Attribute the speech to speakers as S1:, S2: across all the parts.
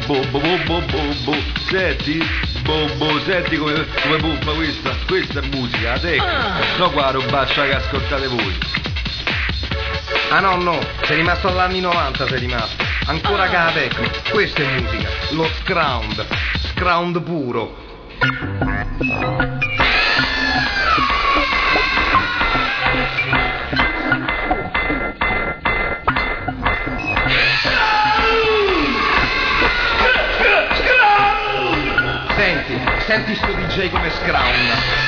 S1: Senti? Senti come buffa questa è musica, la tecno. No qua la robaccia che ascoltate voi.
S2: Ah no, sei rimasto all'anni 90, sei rimasto. Ancora che la tecno. Questa è musica, lo scround puro. Senti sto DJ come scround.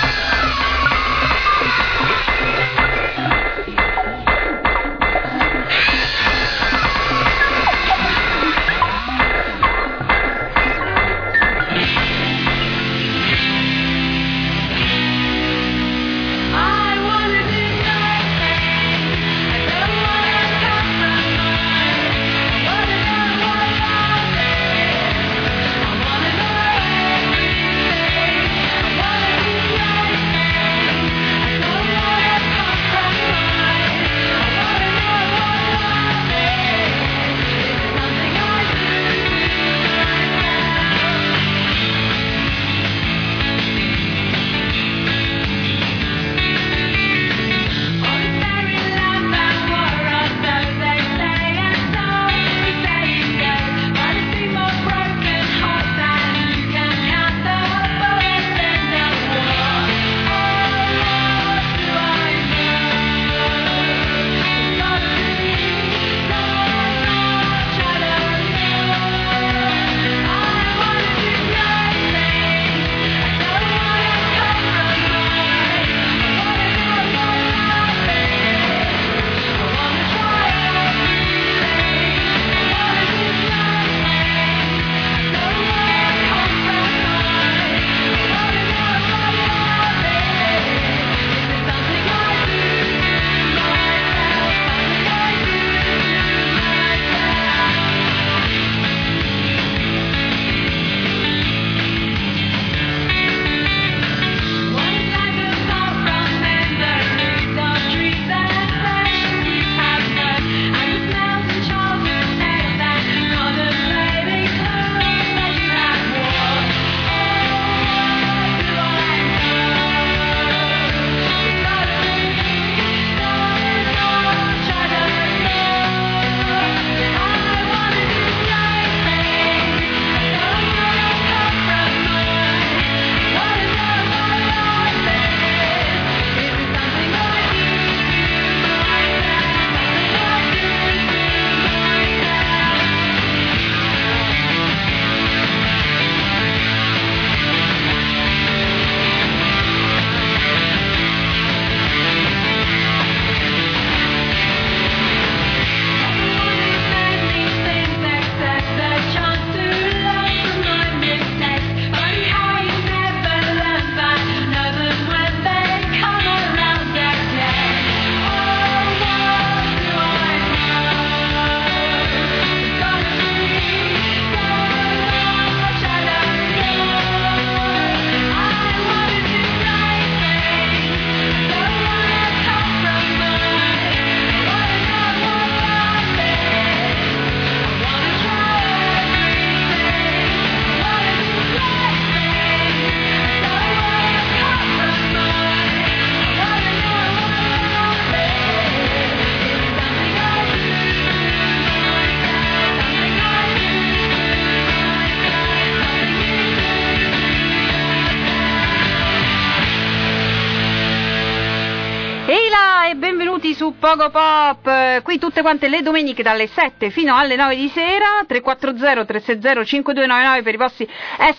S3: benvenuti su Pogo Pop, qui tutte quante le domeniche dalle 7 fino alle 9 di sera, 340 360 5299 per i vostri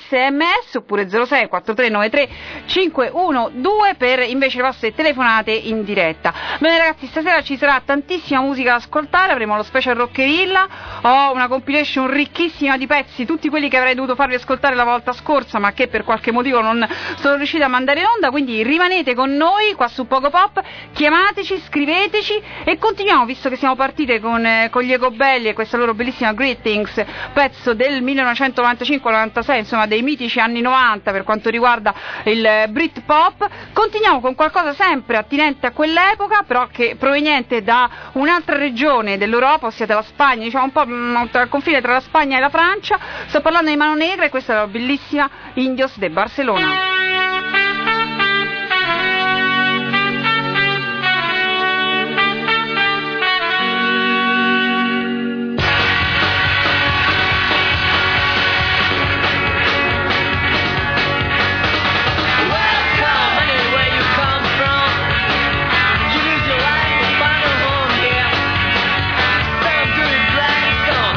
S3: SMS, oppure 06 4393 512 per invece le vostre telefonate in diretta. Bene ragazzi, stasera ci sarà tantissima musica da ascoltare, avremo lo special Rockerilla, ho una compilation ricchissima di pezzi, tutti quelli che avrei dovuto farvi ascoltare la volta scorsa ma che per qualche motivo non sono riuscita a mandare in onda, quindi rimanete con noi qua su Pogo Pop, chiamateci, scriveteci amici, e continuiamo, visto che siamo partite con gli Ecobelli e questa loro bellissima Greetings, pezzo del 1995-96, insomma dei mitici anni 90 per quanto riguarda il Britpop. Continuiamo con qualcosa sempre attinente a quell'epoca, però che proveniente da un'altra regione dell'Europa, ossia dalla Spagna, diciamo un po' tra il confine tra la Spagna e la Francia. Sto parlando di Mano Negra e questa è la bellissima Indios de Barcelona.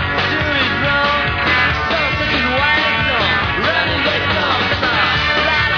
S4: La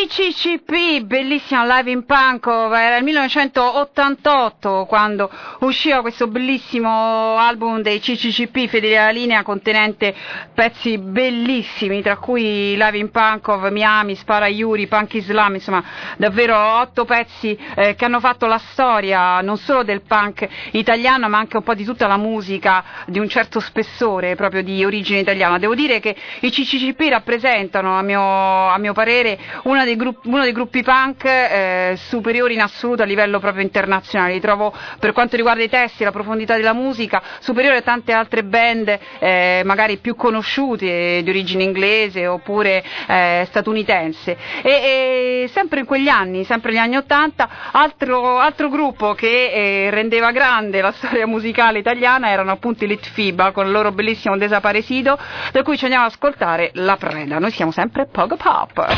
S3: CCCP, bellissima live in Pankov, era il 1988 quando usciva questo bellissimo album dei CCCP, Fedeli alla linea, contenente pezzi bellissimi, tra cui Live in Pankov, Miami, Spara Yuri, Punk Islam, insomma davvero 8 pezzi che hanno fatto la storia non solo del punk italiano ma anche un po' di tutta la musica di un certo spessore proprio di origine italiana. Devo dire che i CCCP rappresentano a mio parere uno dei gruppi punk superiori in assoluto a livello proprio internazionale. Li trovo, per quanto riguarda i testi e la profondità della musica, superiore a tante altre band magari più conosciute di origine inglese oppure statunitense. E sempre in quegli anni, sempre negli anni '80, altro gruppo che rendeva grande la storia musicale italiana erano appunto i Litfiba con il loro bellissimo Desaparecido, da cui ci andiamo ad ascoltare La Preda. Noi siamo sempre Pogo Pop.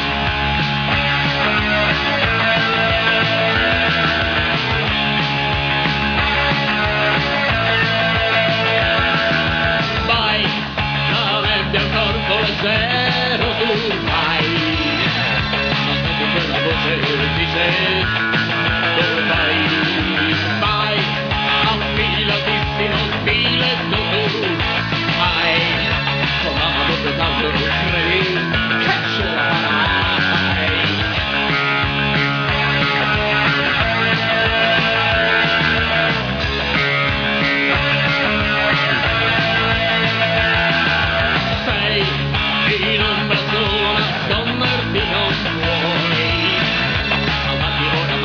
S4: Leggero tu vai, non senti quella voce che dice dove vai, vai, affilatissimo stiletto tu, vai, con la voce tanto credi che ce la farai. In un brazo nasconderti non puoi, avanti ora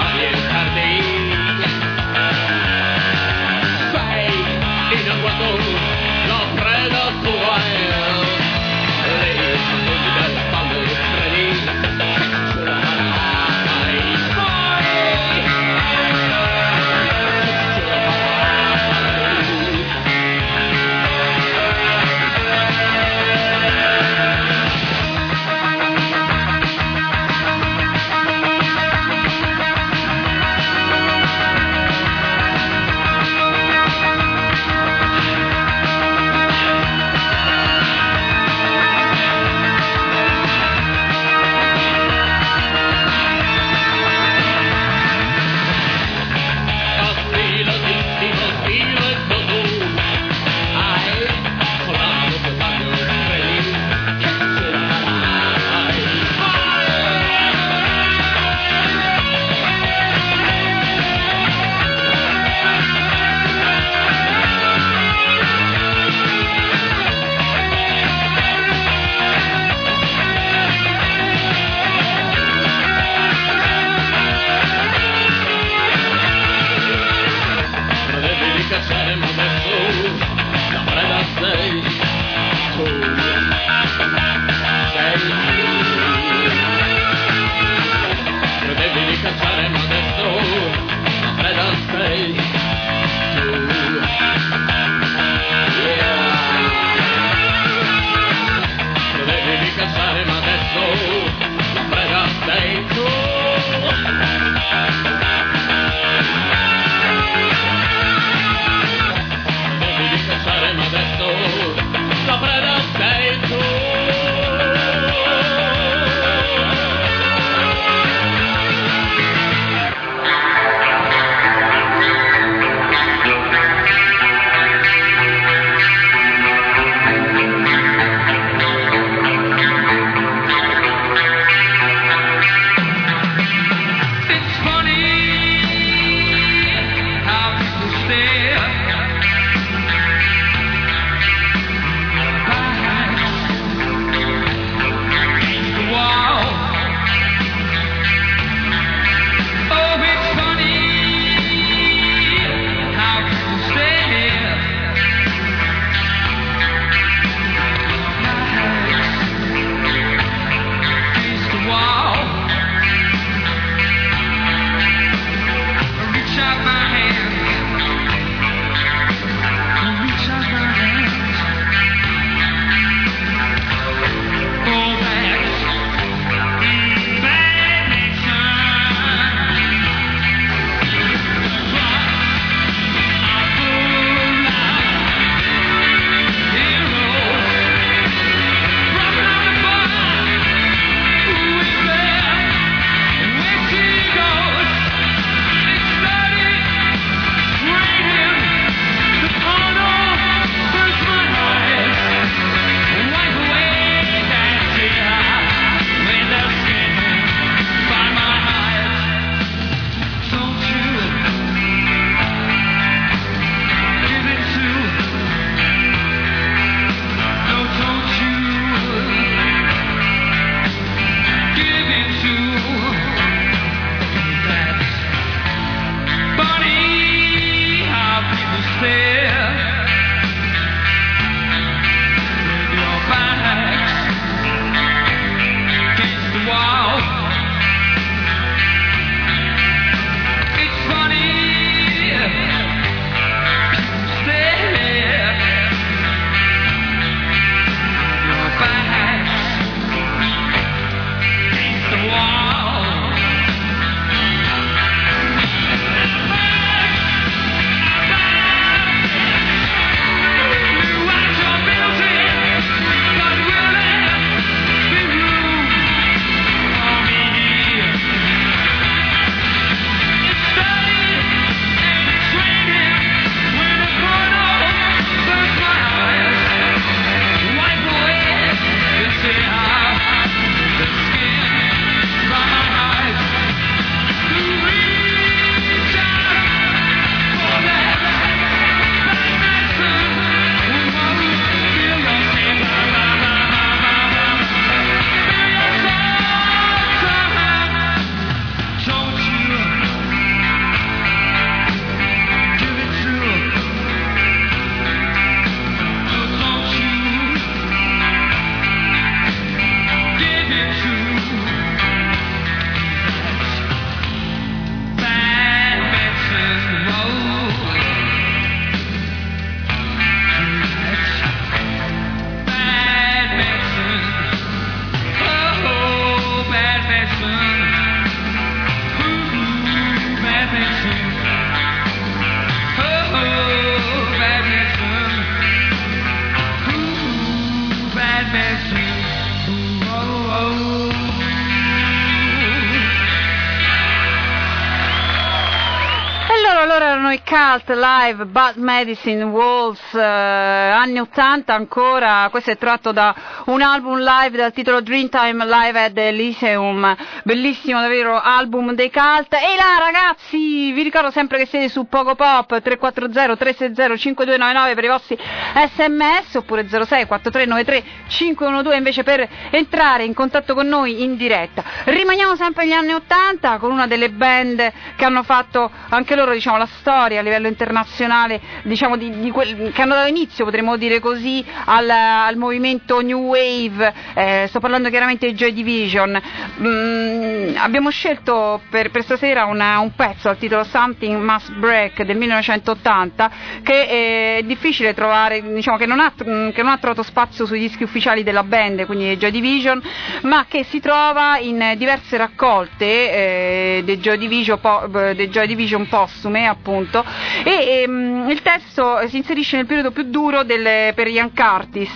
S3: erano i Cult live, Bad Medicine Wolves, anni 80 ancora. Questo è tratto da un album live dal titolo Dreamtime Live at the Elysium, bellissimo davvero album dei Cult. E là ragazzi, vi ricordo sempre che siete su Pogo Pop, 340 360 5299 per i vostri sms, oppure 06 4393 512 invece per entrare in contatto con noi in diretta. Rimaniamo sempre negli anni 80 con una delle band che hanno fatto anche loro, diciamo, la storia a livello internazionale, diciamo che hanno dato inizio, potremmo dire così, al movimento New Wave. Sto parlando chiaramente di Joy Division. Abbiamo scelto per stasera un pezzo al titolo Something Must Break del 1980, che è difficile trovare, diciamo che non ha trovato spazio sui dischi ufficiali della band, quindi Joy Division, ma che si trova in diverse raccolte dei Joy Division postume, appunto, e il testo si inserisce nel periodo più duro per Ian Curtis,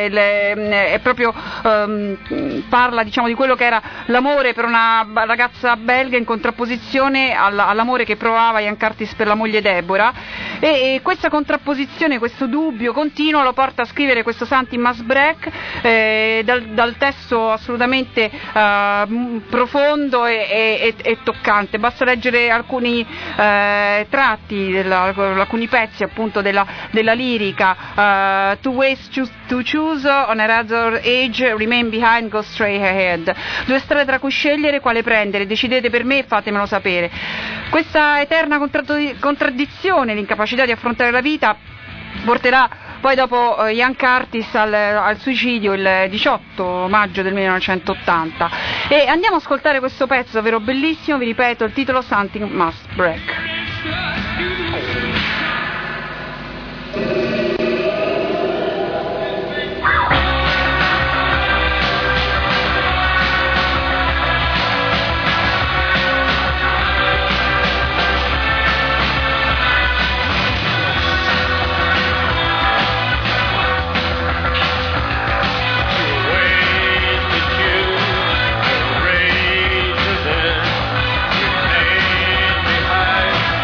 S3: è proprio parla, diciamo, di quello che era l'amore per una ragazza belga in contrapposizione all'amore che provava Ian Curtis per la moglie Deborah, e questa contrapposizione, questo dubbio continuo lo porta a scrivere questo Something Must Break, dal testo assolutamente profondo e toccante. Basta leggere alcuni tratti, alcuni pezzi appunto della lirica. Two ways to choose, on a razor age, remain behind, go straight ahead. Due strade tra cui scegliere, quale prendere, decidete per me e fatemelo sapere. Questa eterna contraddizione, l'incapacità di affrontare la vita, porterà poi dopo Ian Curtis al suicidio il 18 maggio del 1980. E andiamo ad ascoltare questo pezzo davvero bellissimo, vi ripeto, il titolo Something Must Break.
S4: Behind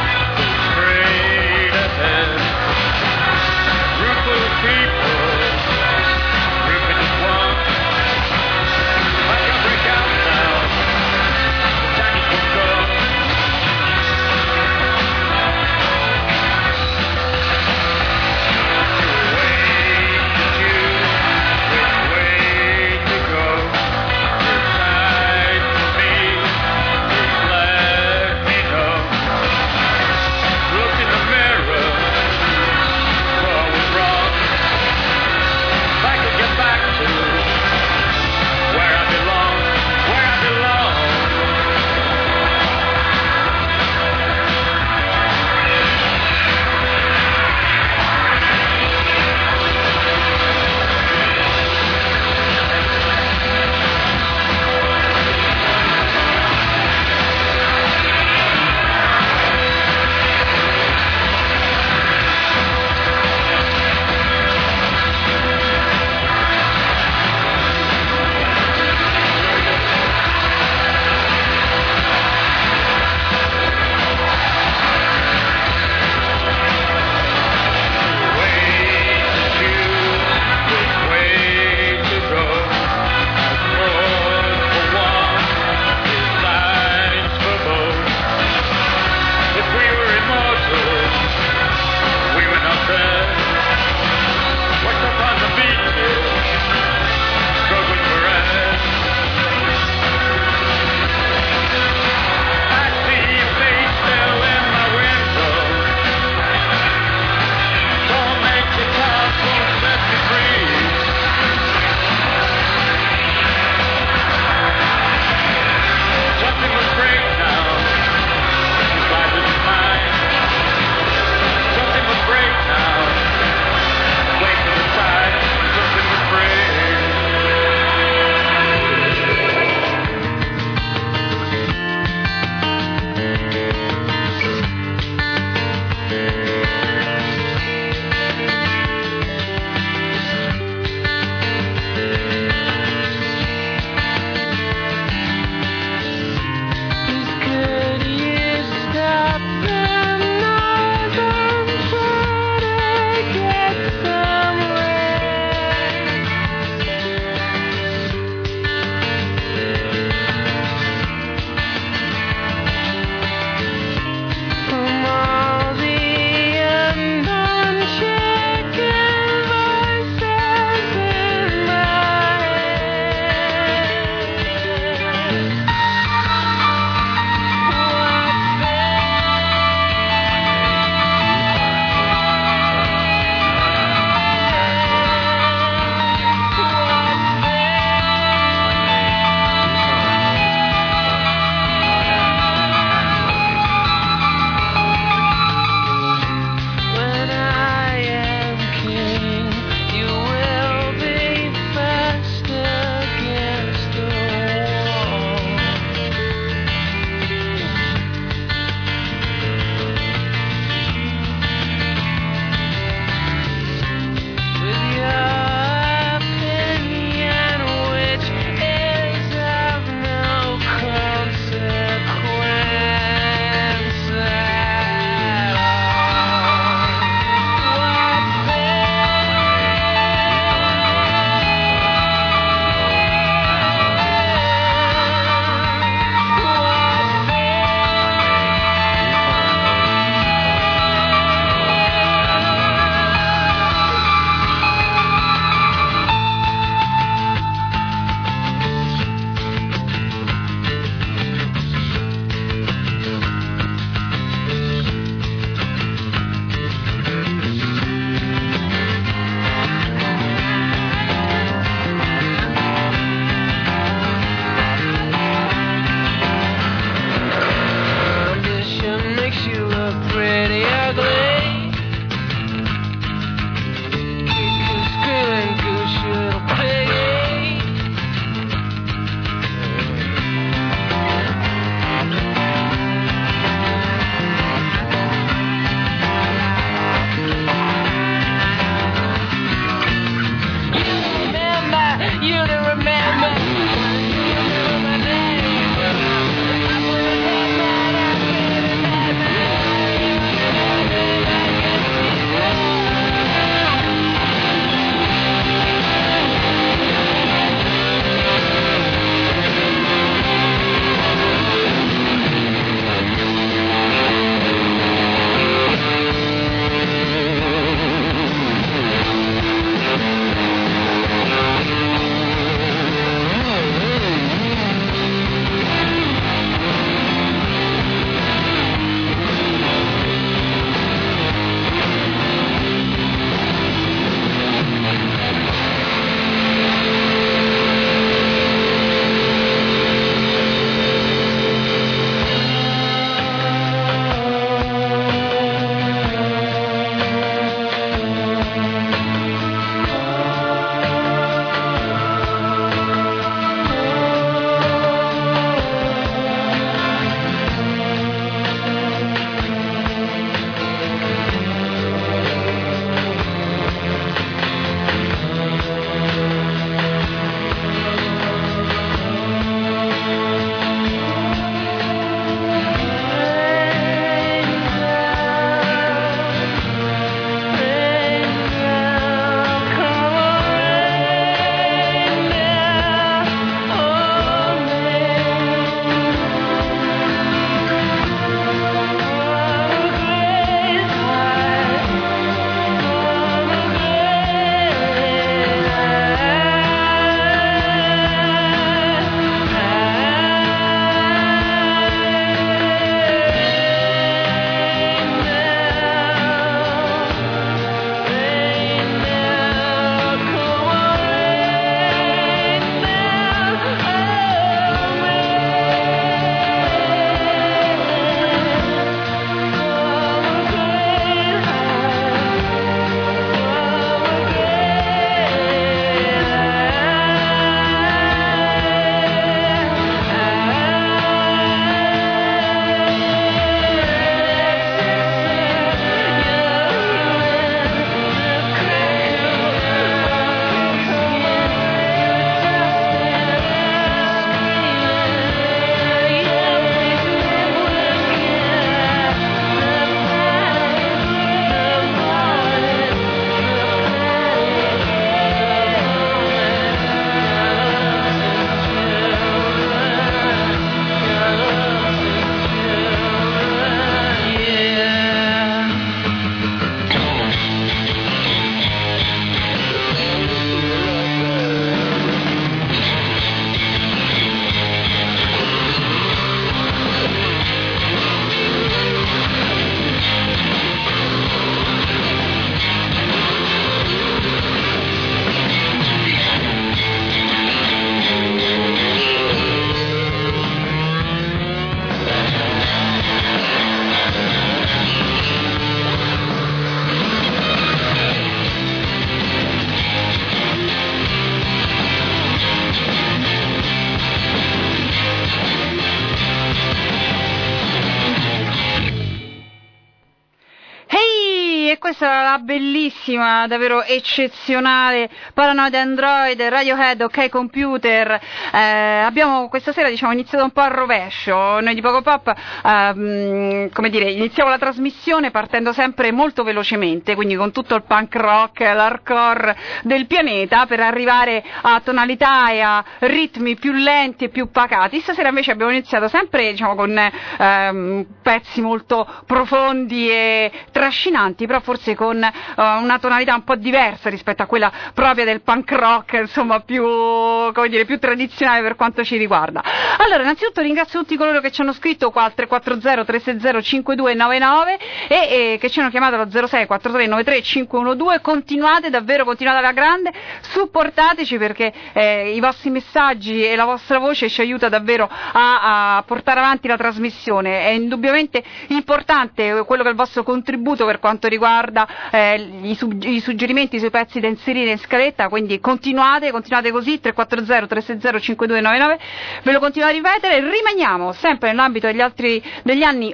S3: questa era la bellissima, davvero eccezionale Paranoid Android, Radiohead, OK Computer. Abbiamo questa sera, diciamo, iniziato un po' a rovescio. Noi di Pogo Pop, come dire, iniziamo la trasmissione partendo sempre molto velocemente, quindi con tutto il punk rock, l'hardcore del pianeta, per arrivare a tonalità e a ritmi più lenti e più pacati. Stasera invece abbiamo iniziato sempre, diciamo, con pezzi molto profondi e trascinanti, però forse con una tonalità un po' diversa rispetto a quella propria del punk rock, insomma, più, come dire, più tradizionale per quanto ci riguarda. Allora, innanzitutto ringrazio tutti coloro che ci hanno scritto qua al 340 360 5299 e che ci hanno chiamato allo 06 43 93 512. Continuate alla grande, supportateci, perché i vostri messaggi e la vostra voce ci aiuta davvero a portare avanti la trasmissione. È indubbiamente importante quello che è il vostro contributo per quanto riguarda i suggerimenti sui pezzi da inserire in scaletta, quindi continuate così. 340 360 5299, ve lo continuo a ripetere. Rimaniamo sempre nell'ambito degli anni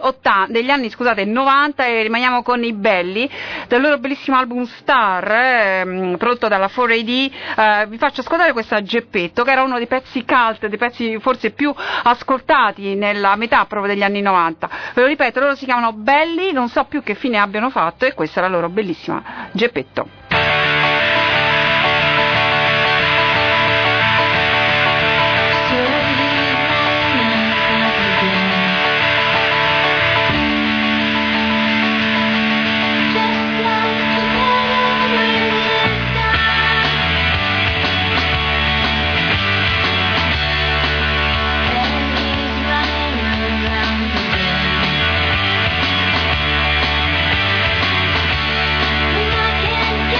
S3: 90 e rimaniamo con i Belli, del loro bellissimo album Star, prodotto dalla 4AD. Vi faccio ascoltare questa Geppetto, che era uno dei pezzi cult, dei pezzi forse più ascoltati nella metà proprio degli anni 90. Ve lo ripeto, loro si chiamano Belli, non so più che fine abbiano fatto, e questa è la loro bellissima Geppetto.
S5: Get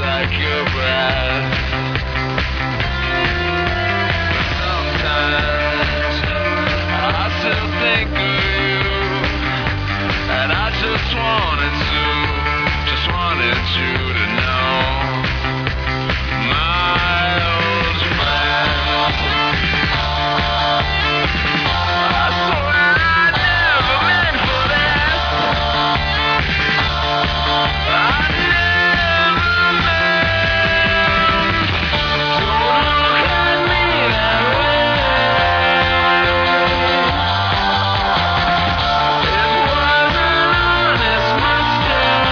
S5: like your breath. Sometimes I still think of you, and I just wanted you to know, my old friend. I swear I never meant for this. I never meant. Don't look at me that way. It was an honest mistake.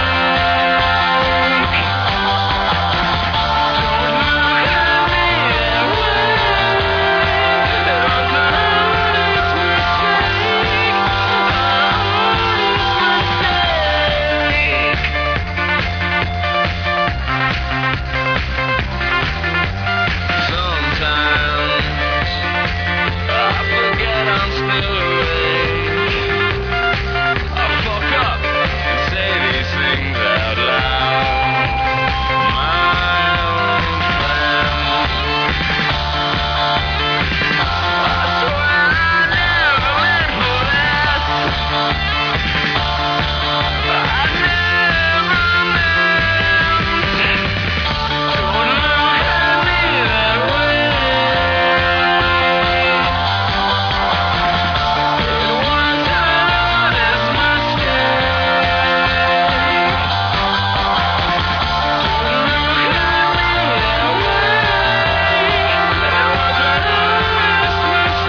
S5: Don't look at me that way. It was an honest mistake. Sometimes I forget I'm still awake. I fuck up and say these things out loud. My old friend. I swear I never meant for this. I never meant. Don't look at me that way. It was an honest mistake. Don't look at me that way. It was an honest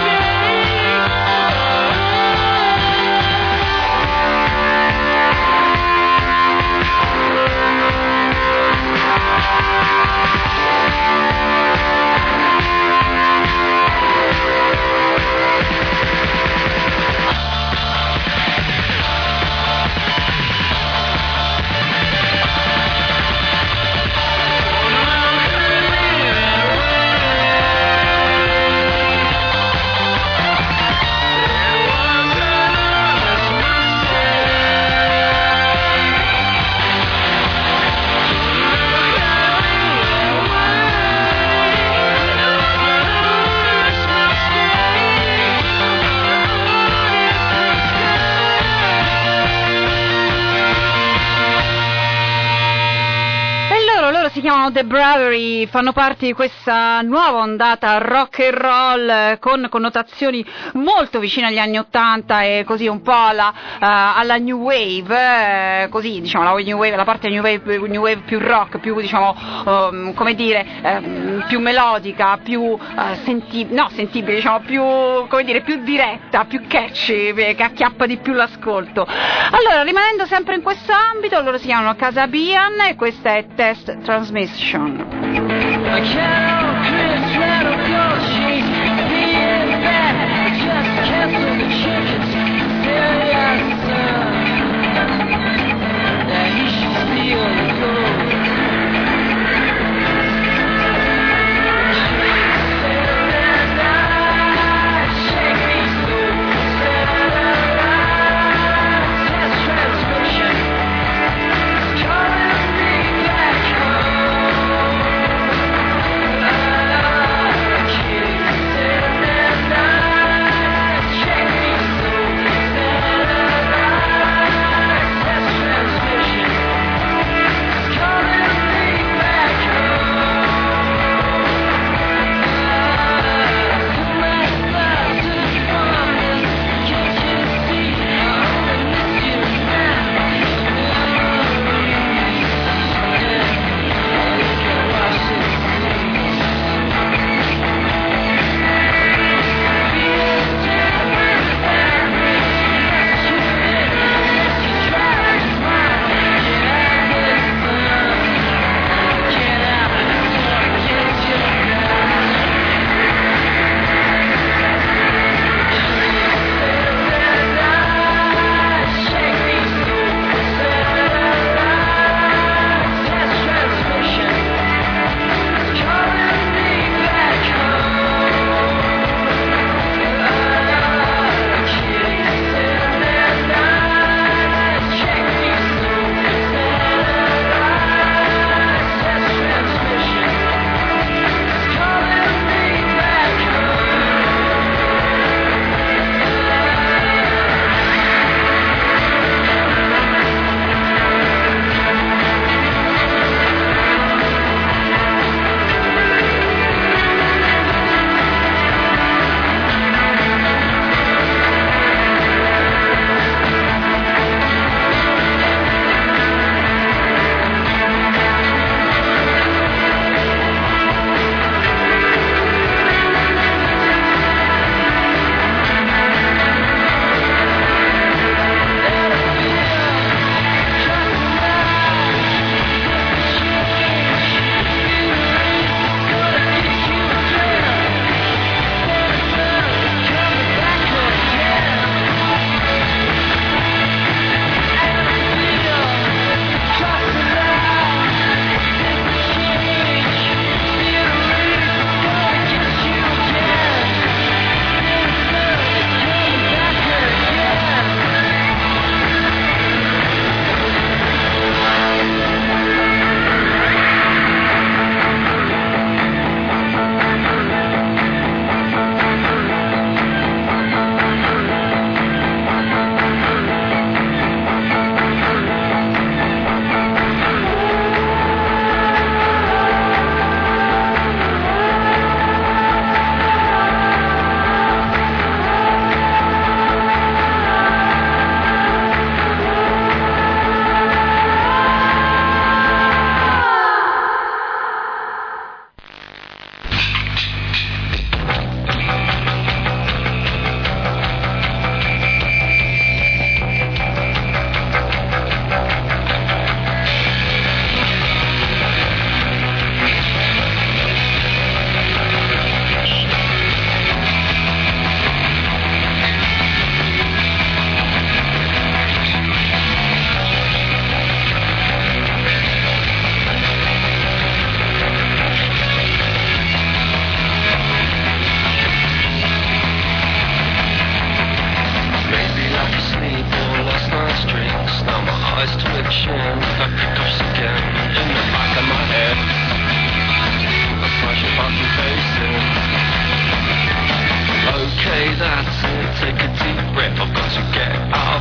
S3: Loro si chiamano The Bravery, fanno parte di questa nuova ondata rock and roll con connotazioni molto vicine agli anni '80 e così un po' alla New Wave, così diciamo la New Wave, la parte New Wave più rock, più diciamo come dire più melodica, più sentibile, diciamo più come dire più diretta, più catchy, che acchiappa di più l'ascolto. Allora, rimanendo sempre in questo ambito, loro si chiamano Kasabian e questa è Test Transmission.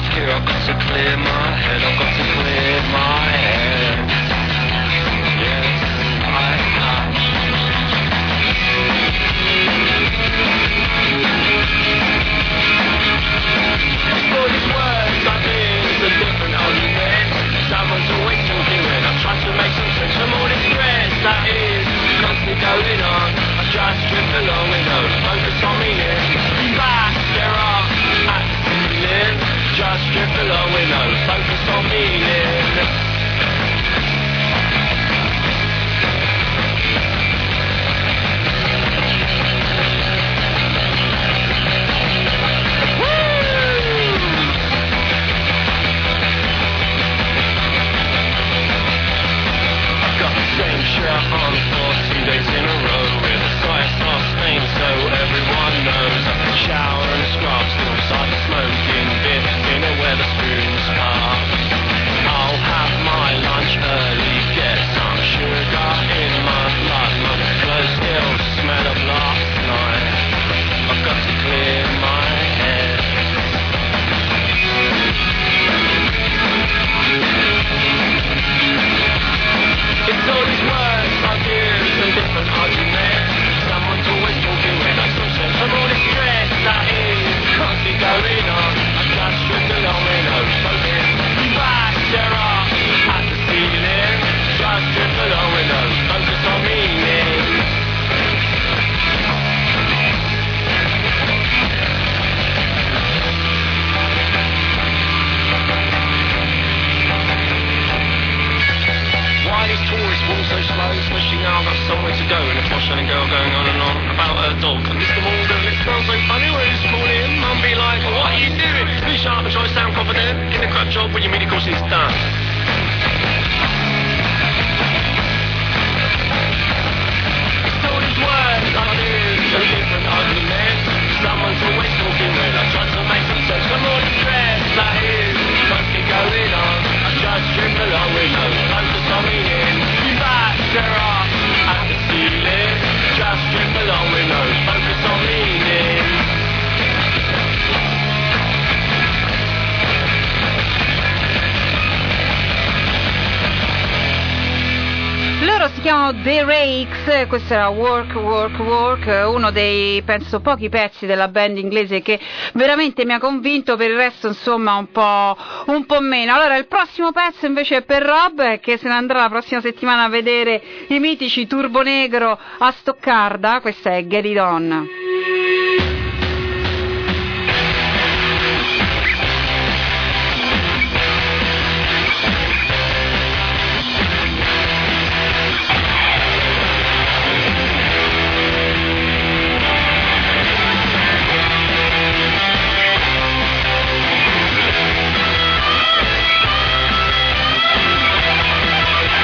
S5: up here, I've got to clear my head, I've got to clear my head. Yes, I have. For these words, ideas, and different arguments, someone's always talking when I'm trying to make some sense from all this stress that is constantly going on. I just drift along with no focus on meaning. Back there up at the ceiling, just drift along with no focus on meaning. Same shirt on for 2 days in a row with a slice of stain so everyone knows. Shower and scrub, still started smoking, bit in a Wetherspoons car. I'll have my lunch early, get some sugar in my blood. My clothes still smell of last night. I've got to clear my head. It's all these words, ideas, and different arguments. Someone's always talking when I some sense from all the stress that is constantly going on. I just drift along with no focus. Back there up at the ceiling, just drift along with no focus on meaning. Why is tourist walk so slow? Especially now I've got somewhere to go and a posh-selling girl going on and on about her dog. And Mr. Morgan, it smells so funny when it's calling. Mum be like, what are you doing? Be sharp and try to sound confident. In the crap job when your mini course is done. It's all these words, ideas, and different arguments. Someone's always talking when I try to make some sense from all the stress that is constantly going on. I just drift along with no focus on meaning. Back there up at the ceiling, just drift along with no focus on meaning.
S3: Loro si chiamano The Rakes, questo era Work, Work, Work, uno dei, penso, pochi pezzi della band inglese che veramente mi ha convinto, per il resto insomma un po' meno. Allora il prossimo pezzo invece è per Rob, che se ne andrà la prossima settimana a vedere i mitici Turbo Negro a Stoccarda, questa è Get It On.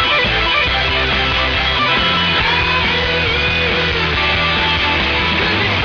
S5: Get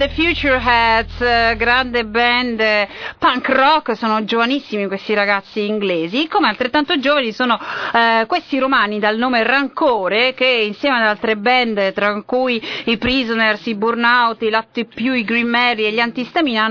S3: The Futureheads, grande band punk rock, sono giovanissimi questi ragazzi inglesi, come altrettanto giovani sono questi romani dal nome Rancore, che insieme ad altre band, tra cui i Prisoners, i Burnout, i Latte Più, i Green Mary e gli Antistamina,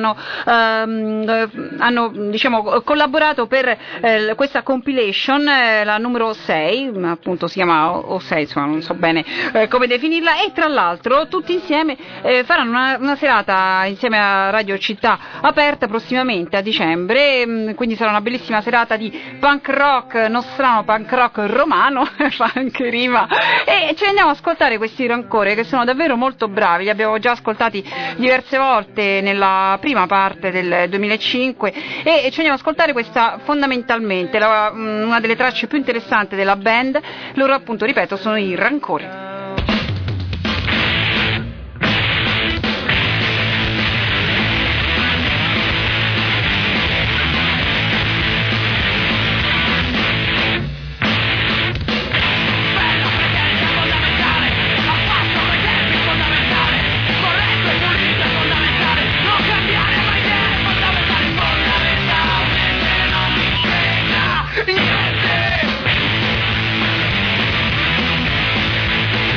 S3: hanno diciamo collaborato per questa compilation, la numero 6, appunto si chiama o 6, insomma non so bene come definirla, e tra l'altro tutti insieme faranno una serata insieme a Radio Città Aperta prossimamente a dicembre, quindi sarà una bellissima serata di punk rock nostrano, punk rock romano, fa anche rima, e ci andiamo ad ascoltare questi Rancore che sono davvero molto bravi, li abbiamo già ascoltati diverse volte nella prima parte del 2005 e ci andiamo ad ascoltare questa fondamentalmente una delle tracce più interessanti della band. Loro appunto, ripeto, sono i Rancore.
S5: Niente!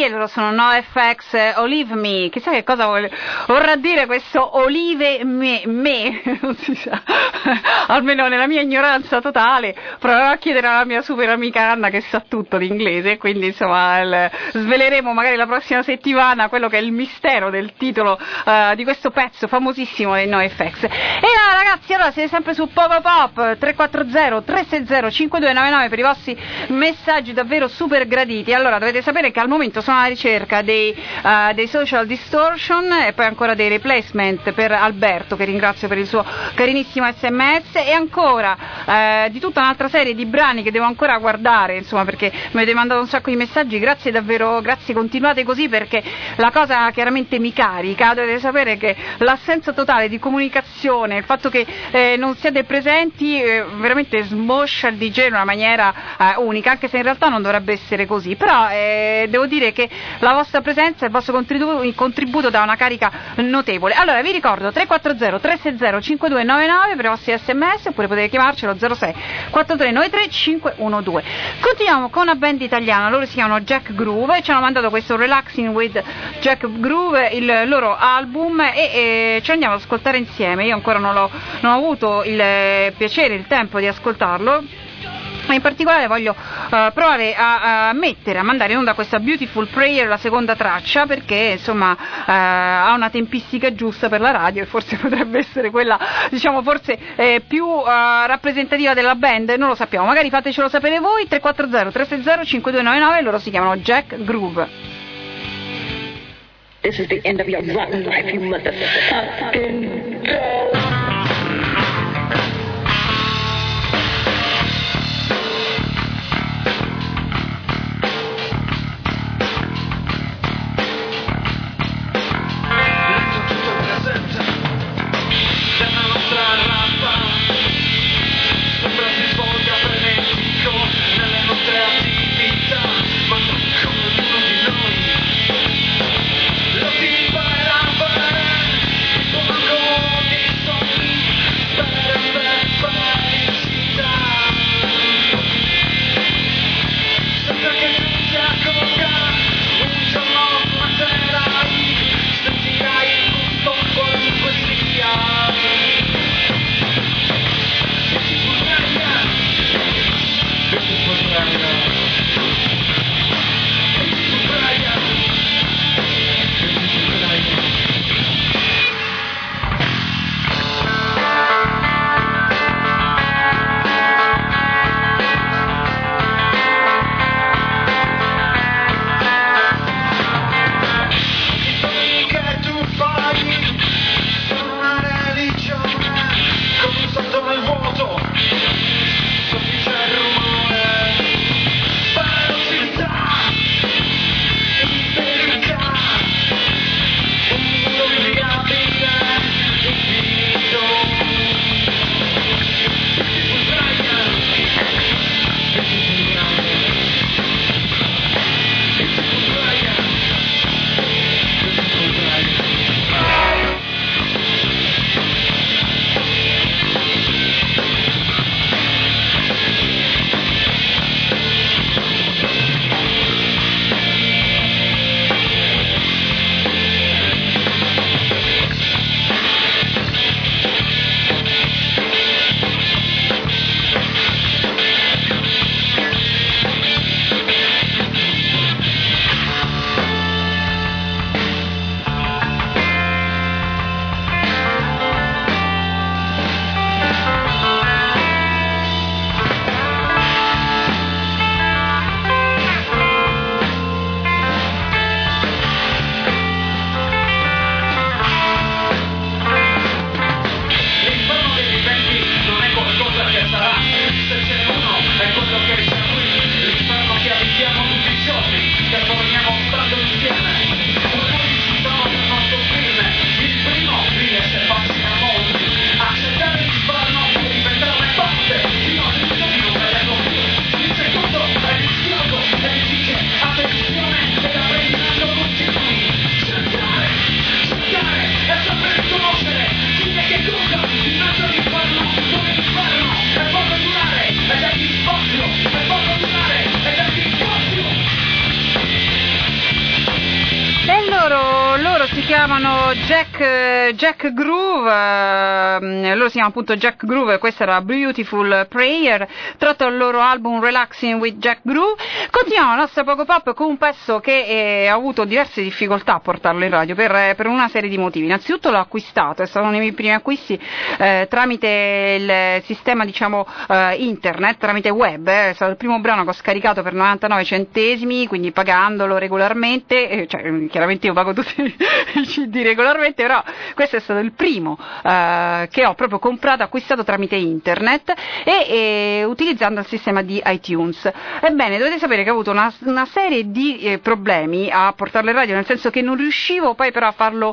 S3: e loro sono NoFX Olive Me. Chissà che cosa vorrà dire questo Olive Me, non si sa, almeno nella mia ignoranza totale proverò a chiedere alla mia super amica Anna che sa tutto di inglese, quindi insomma sveleremo magari la prossima settimana quello che è il mistero del titolo di questo pezzo famosissimo dei NoFX. E ragazzi, allora siete sempre su Pogo Pop, 340 360 5299 per i vostri messaggi davvero super graditi. Allora dovete sapere che al momento sono alla ricerca dei Social Distortion e poi ancora dei replacement per Alberto, che ringrazio per il suo carinissimo SMS, e ancora di tutta un'altra serie di brani che devo ancora guardare, insomma, perché mi avete mandato un sacco di messaggi. Grazie davvero, grazie, continuate così perché la cosa chiaramente mi carica. Dovete sapere che l'assenza totale di comunicazione, il fatto che non siete presenti veramente smoscia il DJ in una maniera unica, anche se in realtà non dovrebbe essere così, però devo dire che la vostra presenza e il vostro contributo dà una carica notevole. Allora vi ricordo 340 360 5299 per i vostri SMS, oppure potete chiamarcelo 06 4393 512. Continuiamo con una band italiana, loro si chiamano Jack Groove e ci hanno mandato questo Relaxing with Jack Groove, il loro album, e ci andiamo ad ascoltare insieme. Io ancora non ho avuto il piacere, il tempo di ascoltarlo. In particolare voglio provare a mandare in onda questa Beautiful Prayer, la seconda traccia, perché insomma ha una tempistica giusta per la radio e forse potrebbe essere quella, diciamo, forse più rappresentativa della band, non lo sappiamo, magari fatecelo sapere voi. 340 360 5299, loro si chiamano Jack Groove.
S6: This is the end of your rotten life, you motherfucking dog.
S5: Lo si parla bene, come
S3: Jack Groove, loro si chiamano appunto Jack Groove, questa era Beautiful Prayer, tratto dal loro album Relaxing with Jack Groove. Continuiamo la nostra Pogo Pop con un pezzo che ha avuto diverse difficoltà a portarlo in radio per una serie di motivi. Innanzitutto l'ho acquistato, è stato uno dei miei primi acquisti tramite il sistema internet, tramite web, è stato il primo brano che ho scaricato per 99 centesimi, quindi pagandolo regolarmente, chiaramente io pago tutti i CD regolarmente, però questo è stato il primo che ho proprio comprato, acquistato tramite internet e utilizzando il sistema di iTunes. Ebbene, dovete sapere che ho avuto una serie di problemi a portarlo in radio, nel senso che non riuscivo poi però a farlo,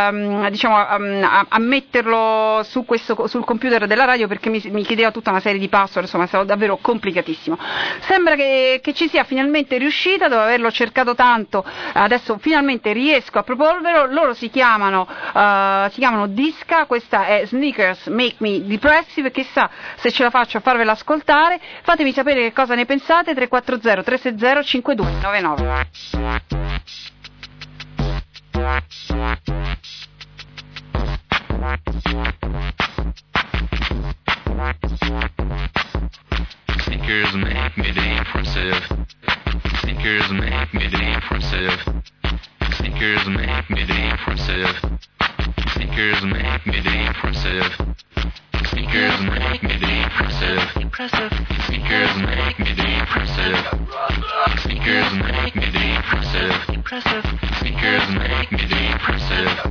S3: a metterlo sul computer della radio, perché mi chiedeva tutta una serie di password, insomma è stato davvero complicatissimo. Sembra che ci sia finalmente riuscita, dopo averlo cercato tanto, adesso finalmente riesco a proporvelo. Loro si chiamano Disca, questa è Sneakers Make Me Depressive, chissà se ce la faccio a farvela ascoltare. Fatemi sapere che cosa ne pensate, 340 360 5299.
S7: Sneakers make me depressive. Sneakers make me depressive. Sneakers make me depressive. Sneakers make me depressive. Sneakers make me depressive. Sneakers make me depressive. Sneakers make me depressive. Sneakers make me depressive.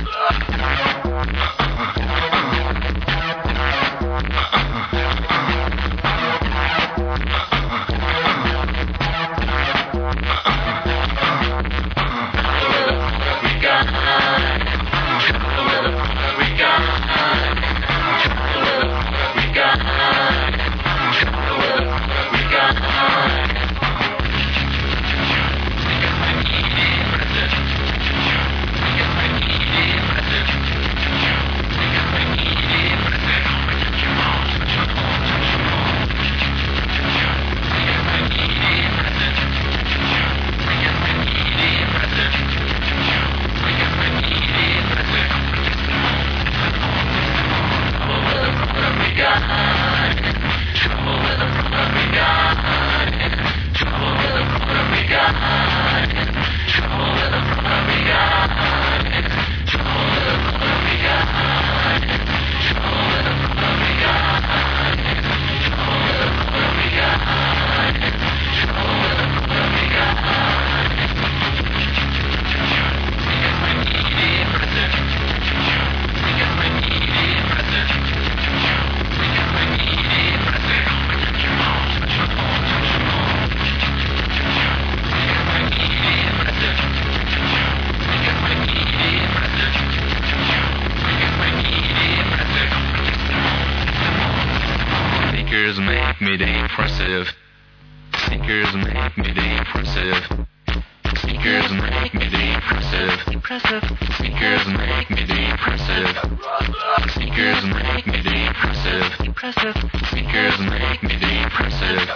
S7: Sneakers make me depressive. Sneakers make me depressive. Sneakers make me depressive. Sneakers make me depressive. Sneakers make me depressive.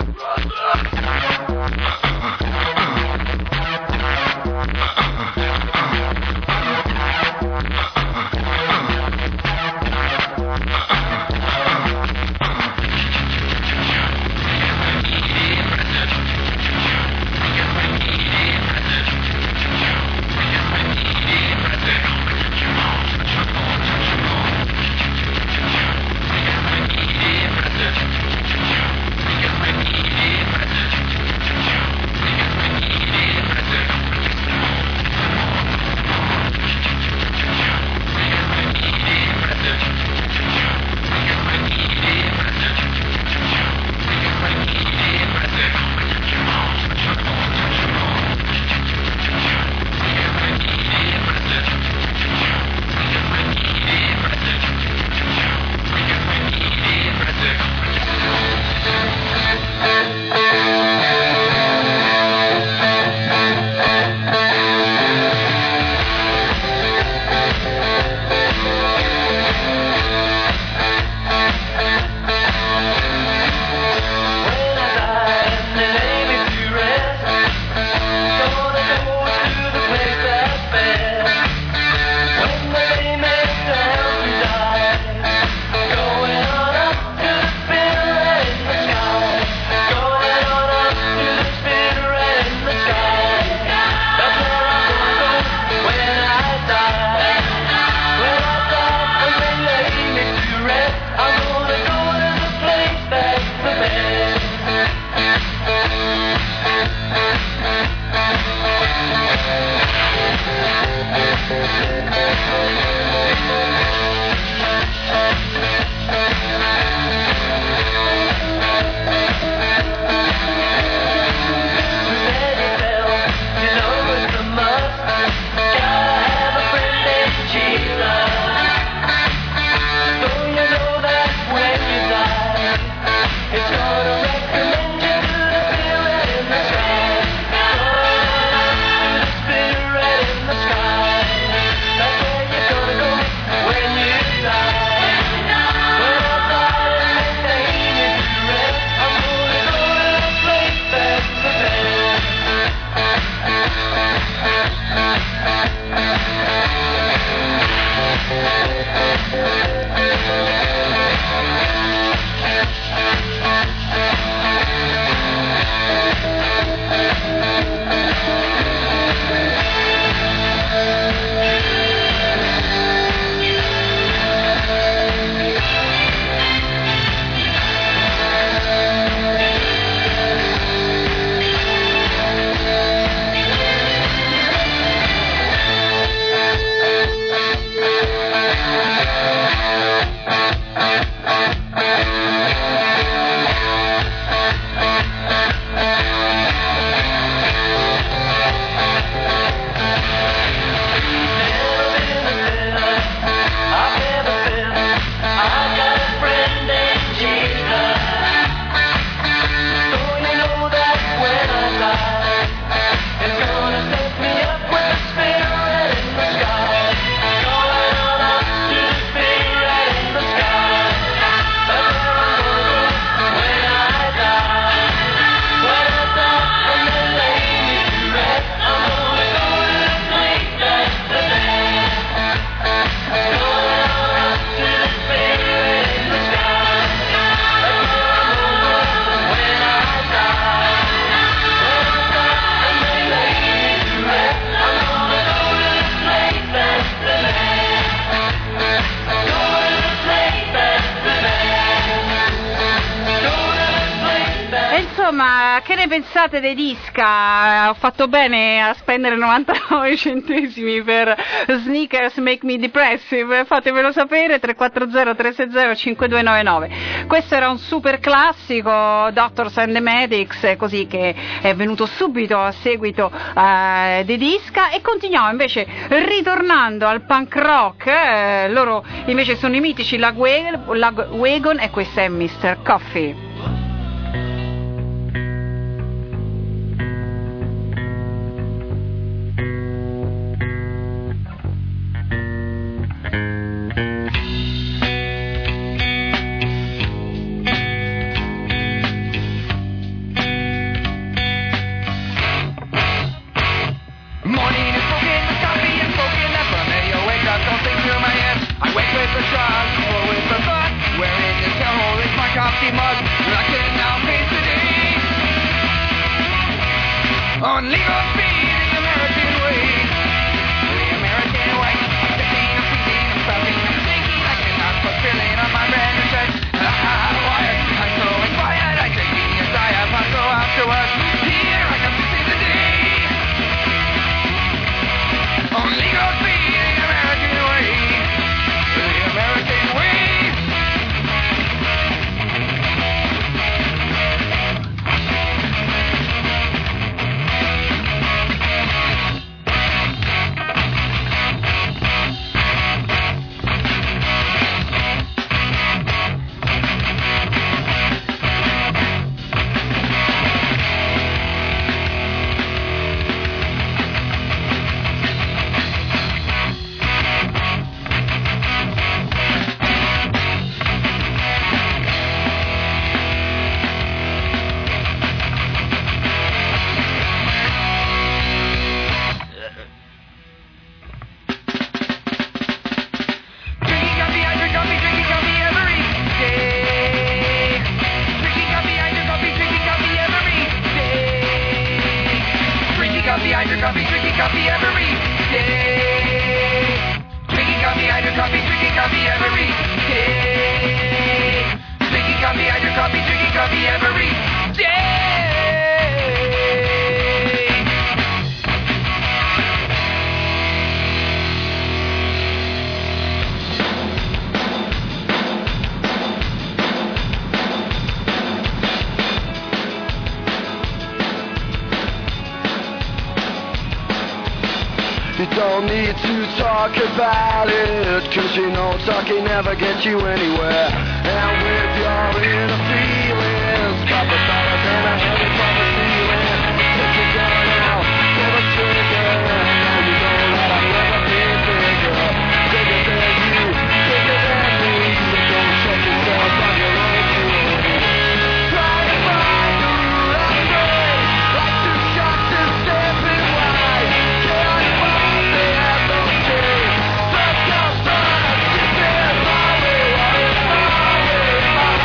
S3: insomma, che ne pensate dei Disca? Ho fatto bene a spendere 99 centesimi per Sneakers Make Me Depressive? Fatemelo sapere, 340-360-5299. Questo era un super classico, Doctors and the Medics, così, che è venuto subito a seguito dei Disca, e continuiamo invece ritornando al punk rock. Loro invece sono i mitici Lagwagon, e questo è Mr. Coffee.
S8: You don't need to talk about it, 'cause you know talking never gets you anywhere. And with your inner feelings, got the better than a heavy from the ceiling. Take your gun out, pull the trigger. Now you know that I've never been bigger. Bigger than you, bigger than me. So don't check yourself on your own tool. Try to find the route I made, like two shots and stepping wide. Can't find the empty. First comes on, I skip it my way, my way, my way.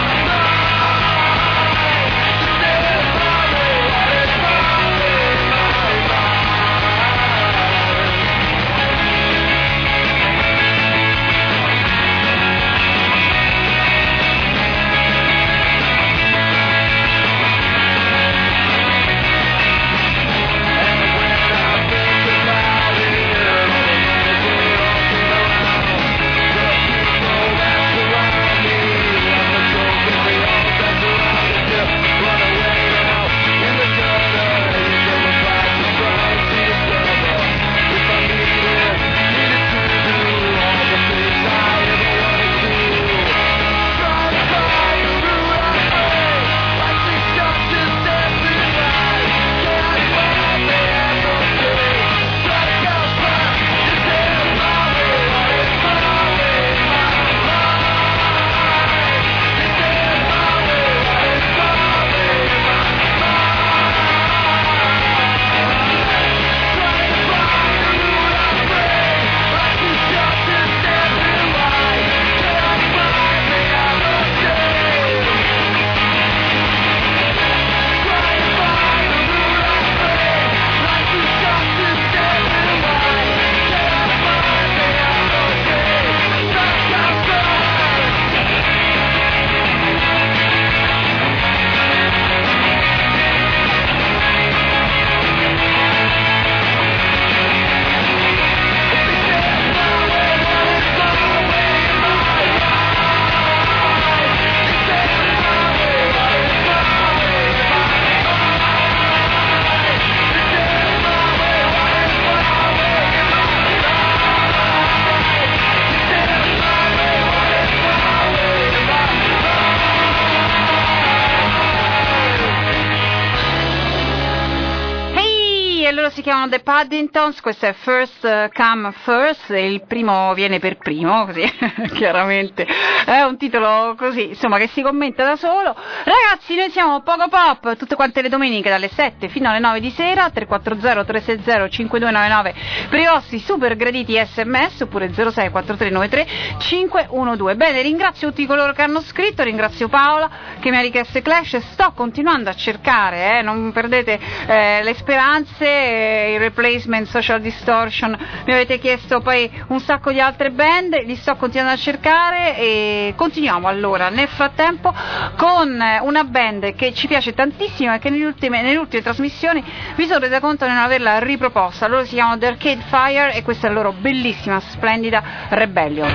S3: chiamano The Paddingtons, questo è First Come First, e il primo viene per primo, così, chiaramente, è un titolo così, insomma, che si commenta da solo. Ragazzi, noi siamo Pogo Pop, tutte quante le domeniche dalle 7 fino alle 9 di sera, 340-360-5299 per i vostri super graditi SMS, oppure 064393-512. Bene, ringrazio tutti coloro che hanno scritto, ringrazio Paola che mi ha richiesto Clash, sto continuando a cercare, non perdete le speranze, il Replacement, Social Distortion, mi avete chiesto poi un sacco di altre band, li sto continuando a cercare e continuiamo allora nel frattempo con una band che ci piace tantissimo e che nelle ultime trasmissioni mi sono resa conto di non averla riproposta. Loro si chiamano The Arcade Fire e questa è la loro bellissima, splendida Rebellion.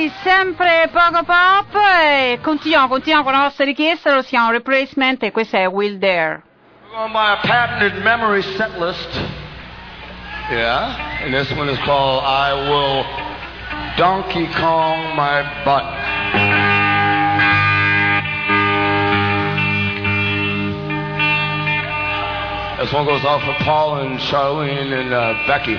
S3: benvenuti sempre Pogo Pop e continuiamo con la vostra richiesta, lo si chiama Replacement e questa è Will Dare.
S8: We're going by a patented memory set list. Yeah, and this one is called I Will Donkey Kong My Butt. This one goes off for Paul and Charlene and Becky.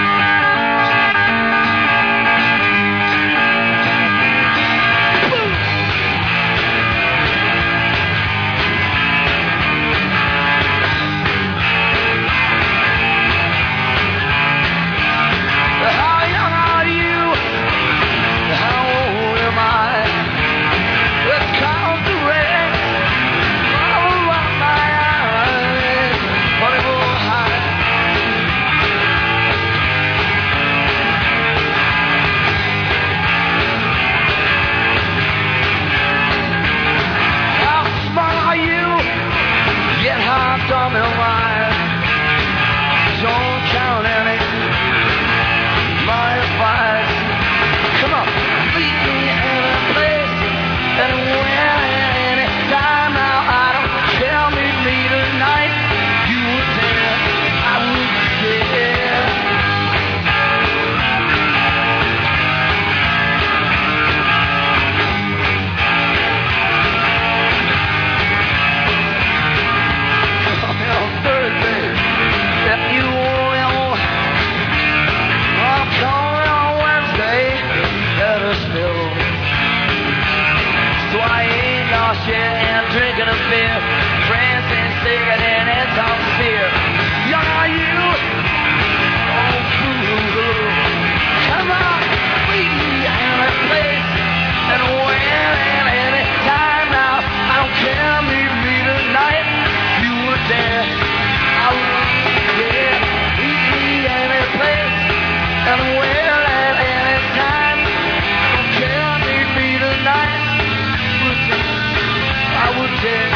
S8: Don't count any. My advice. Come on, meet me in a place anywhere, anytime. Now I don't care. Meet me tonight. You were there, I was there. On Thursday, that you will. I'm coming on Wednesday, better still. So I ain't lost yet and drinking a beer. Friends ain't singing and it's all fear. Young are you? Oh, boo. Come on, meet me in a place and when and any time now. I don't care, meet me tonight. You were there, I was there. Meet me in a place and when and any time. I don't care, meet me tonight. You were there, I was there.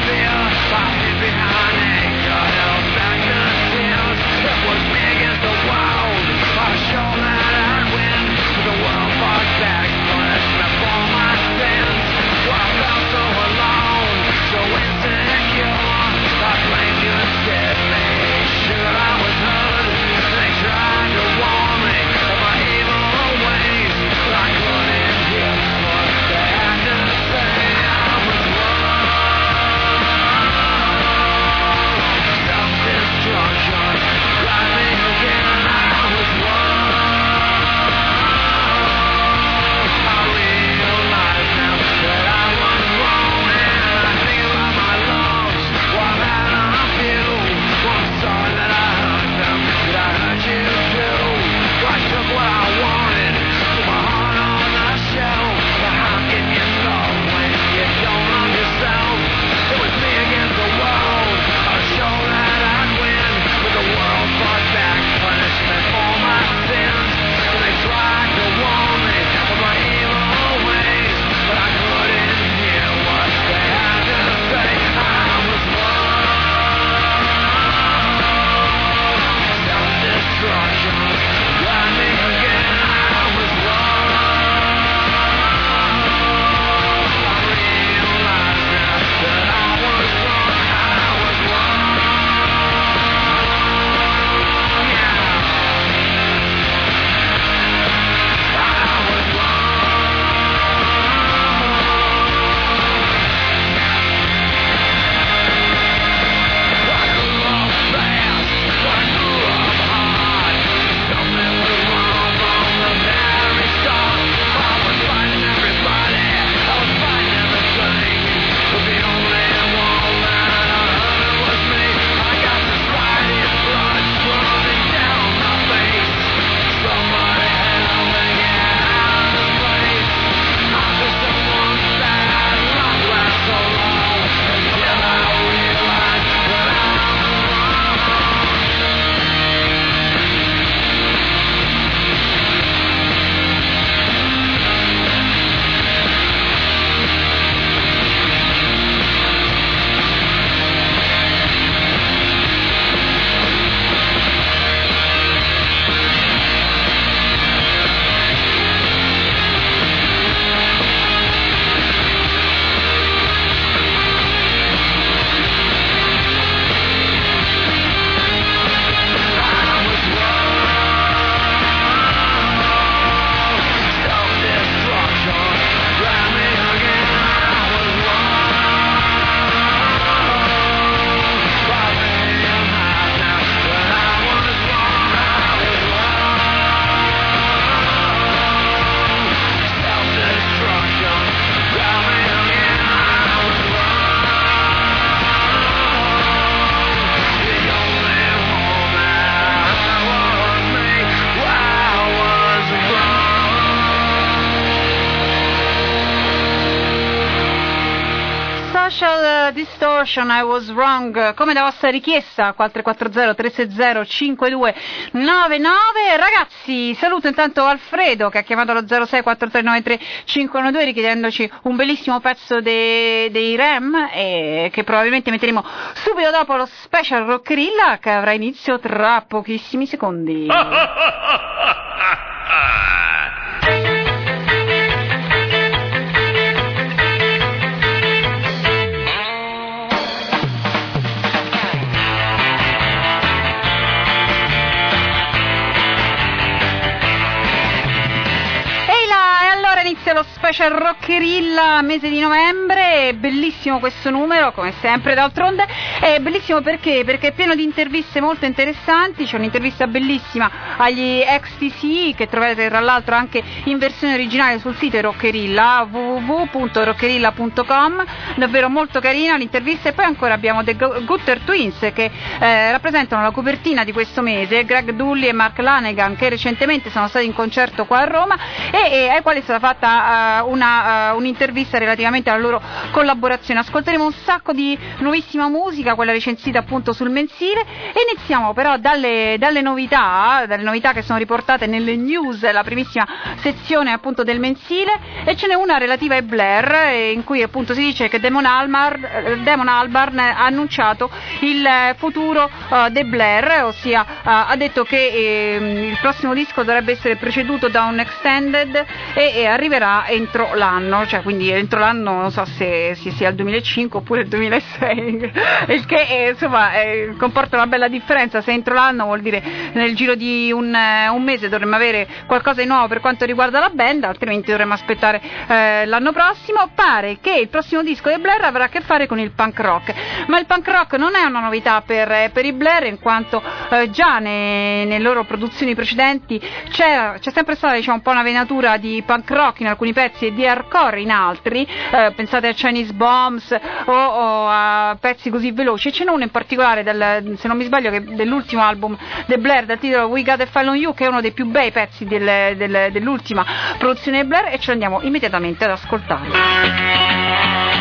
S8: Behind it, got held back to the hills. It was big as the
S3: Distortion, I Was Wrong, come da vostra richiesta, 440-360-5299. Ragazzi, saluto intanto Alfredo che ha chiamato lo 064393-512 richiedendoci un bellissimo pezzo dei Rem, che probabilmente metteremo subito dopo lo special Rockerilla che avrà inizio tra pochissimi secondi. Inizia lo special Rockerilla mese di novembre, bellissimo questo numero come sempre, d'altronde è bellissimo perché è pieno di interviste molto interessanti. C'è un'intervista bellissima agli XTC che trovate tra l'altro anche in versione originale sul sito Rockerilla, www.rockerilla.com, davvero molto carina l'intervista. E poi ancora abbiamo The Gutter Twins che rappresentano la copertina di questo mese, Greg Dulli e Mark Lanegan, che recentemente sono stati in concerto qua a Roma e ai quali è stata fatta un'intervista relativamente alla loro collaborazione. Ascolteremo un sacco di nuovissima musica, quella recensita appunto sul mensile, e iniziamo però dalle novità che sono riportate nelle news, la primissima sezione appunto del mensile, e ce n'è una relativa ai Blair, in cui appunto si dice che Damon Albarn ha annunciato il futuro dei Blair, ossia ha detto che il prossimo disco dovrebbe essere preceduto da un extended e arriverà entro l'anno, cioè quindi entro l'anno non so se sia il 2005 oppure il 2006, il che insomma comporta una bella differenza. Se entro l'anno vuol dire nel giro di un mese dovremmo avere qualcosa di nuovo per quanto riguarda la band, altrimenti dovremmo aspettare l'anno prossimo. Pare che il prossimo disco dei Blair avrà a che fare con il punk rock, ma il punk rock non è una novità per i Blair, in quanto già nelle loro produzioni precedenti c'è sempre stata, diciamo, un po' una venatura di punk rock in alcuni pezzi e di hardcore in altri, pensate a Chinese Bombs o a pezzi così veloci. E ce n'è uno in particolare se non mi sbaglio dell'ultimo album The Blair dal titolo We Got a File on You, che è uno dei più bei pezzi dell'ultima produzione dei Blair, e ce lo andiamo immediatamente ad ascoltare.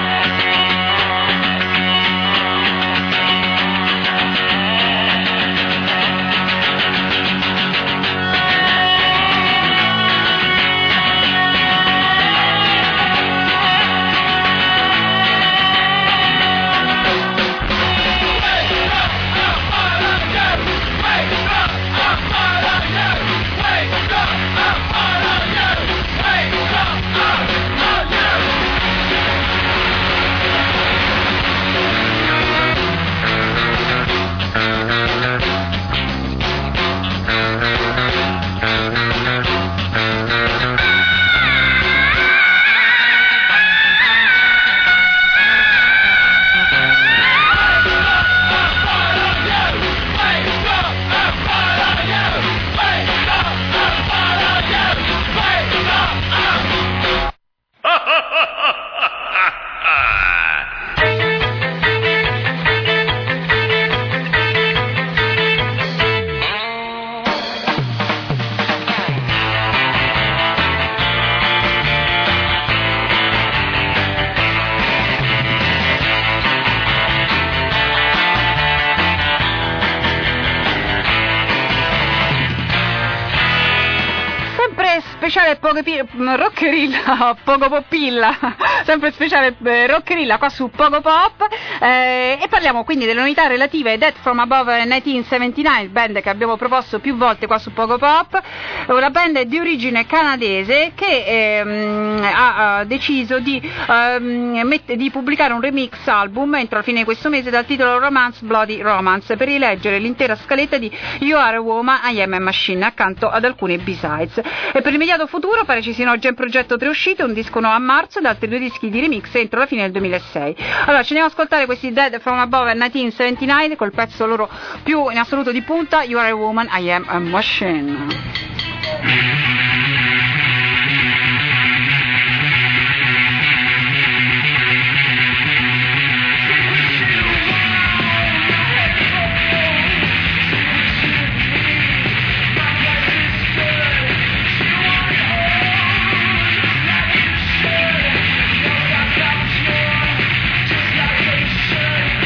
S3: Speciale Rockerilla, Pogo Popilla, sempre speciale Rockerilla qua su Pogo Pop, e parliamo quindi delle novità relative ai Death from Above 1979, band che abbiamo proposto più volte qua su Pogo Pop. Una band di origine canadese che ha deciso di pubblicare un remix album entro la fine di questo mese dal titolo Romance Bloody Romance, per rileggere l'intera scaletta di You Are a Woman, I Am a Machine, accanto ad alcune B-sides. E per l'immediato futuro pare ci siano già in progetto 3 uscite, un disco nuovo a marzo ed altri 2 dischi di remix entro la fine del 2006. Allora ci andiamo ad ascoltare questi Dead from Above 1979 col pezzo loro più in assoluto di punta, You Are a Woman, I Am a Machine.
S9: Just like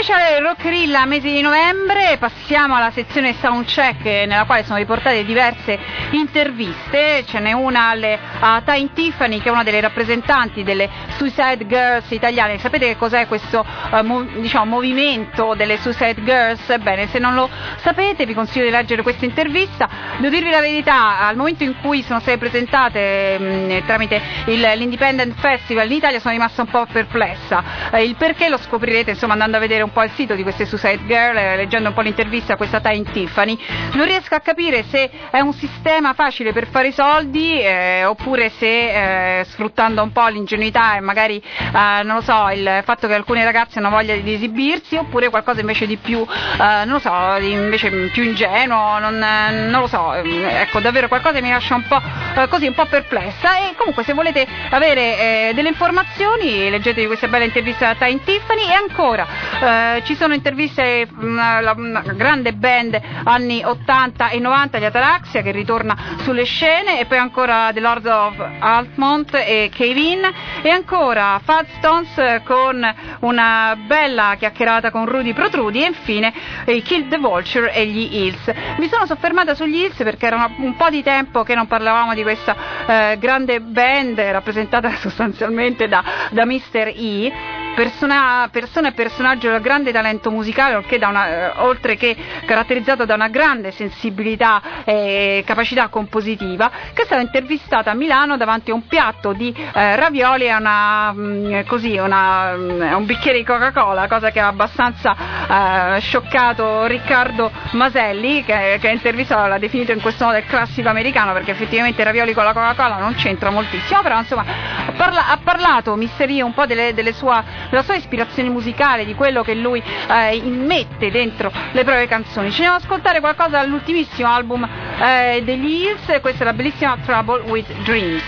S3: speciale Rockerilla mese di novembre, passiamo alla sezione soundcheck nella quale sono riportate diverse interviste. Ce n'è una a Tyne Tiffany, che è una delle rappresentanti delle Suicide Girls italiane. Sapete che cos'è questo movimento delle Suicide Girls? Ebbene, se non lo sapete vi consiglio di leggere questa intervista. Devo dirvi la verità, al momento in cui sono state presentate tramite l'Independent Festival in Italia sono rimasta un po' perplessa. Il perché lo scoprirete insomma andando a vedere un po' il sito di queste Suicide Girl, leggendo un po' l'intervista a questa Tyne Tiffany. Non riesco a capire se è un sistema facile per fare i soldi oppure se sfruttando un po' l'ingenuità e magari non lo so, il fatto che alcune ragazze hanno voglia di esibirsi, oppure qualcosa invece di più non lo so, invece più ingenuo, non lo so, ecco, davvero qualcosa mi lascia un po' così, un po' perplessa. E comunque se volete avere delle informazioni leggetevi questa bella intervista da Tyne Tiffany. E ancora ci sono interviste una grande band anni 80 e 90, gli Ataraxia, che ritorna sulle scene, e poi ancora The Lords of Altamont e Cave-In, e ancora Fat Stones con una bella chiacchierata con Rudy Protrudi, e infine i Kill the Vulture e gli Hills. Mi sono soffermata sugli Hills perché era un po' di tempo che non parlavamo di questa grande band rappresentata sostanzialmente da Mr. E, persona e personaggio da grande talento musicale, oltre che caratterizzato da una grande sensibilità e capacità compositiva, che è stata intervistata a Milano davanti a un piatto di ravioli e un bicchiere di Coca-Cola, cosa che ha abbastanza scioccato Riccardo Maselli, che è intervistato, l'ha definito in questo modo il classico americano, perché effettivamente i ravioli con la Coca-Cola non c'entra moltissimo, però insomma ha parlato Mr. E un po' della sua ispirazione musicale, di quello che lui immette dentro le proprie canzoni. Ci andiamo ad ascoltare qualcosa dall'ultimissimo album degli Hills, questa è la bellissima Trouble with Dreams.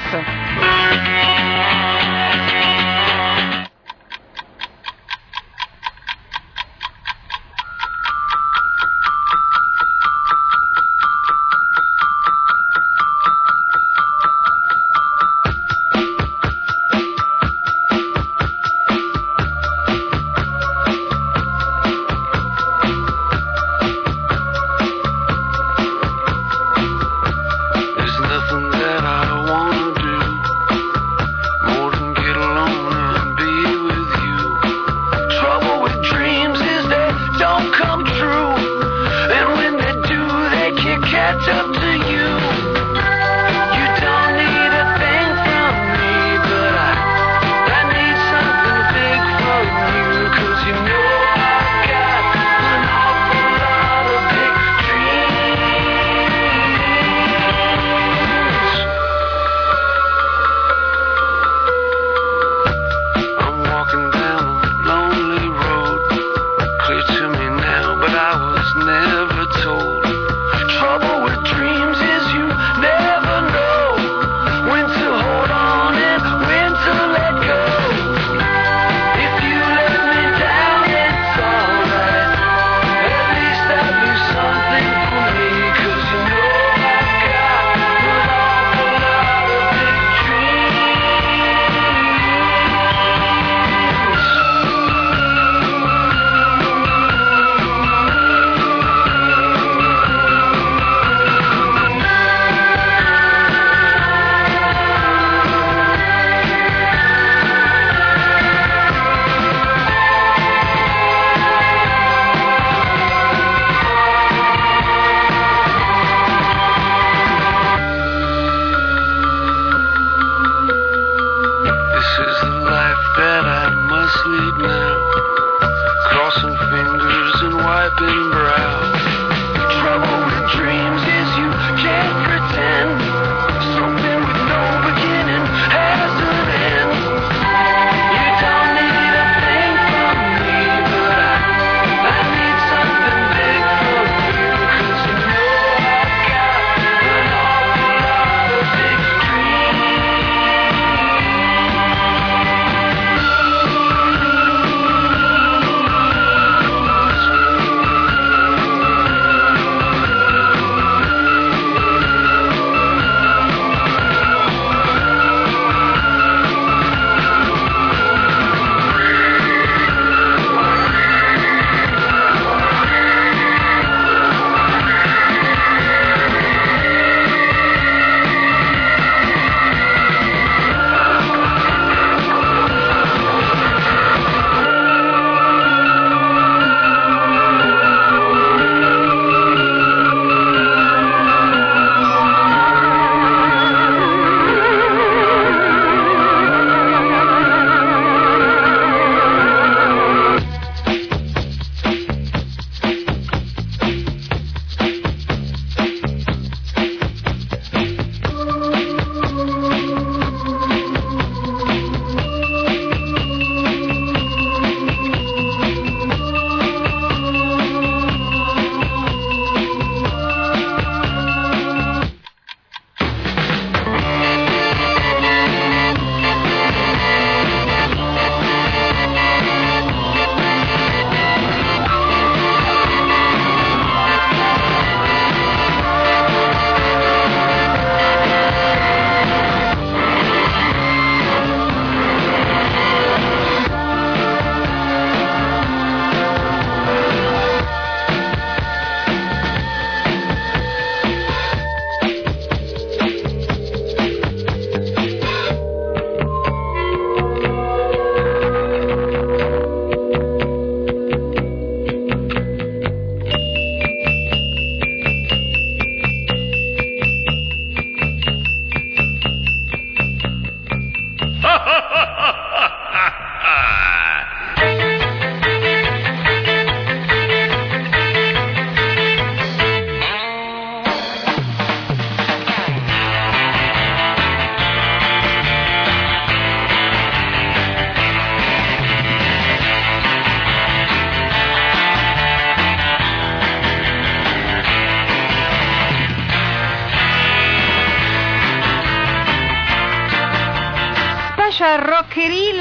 S8: There's nothing that I wanna do.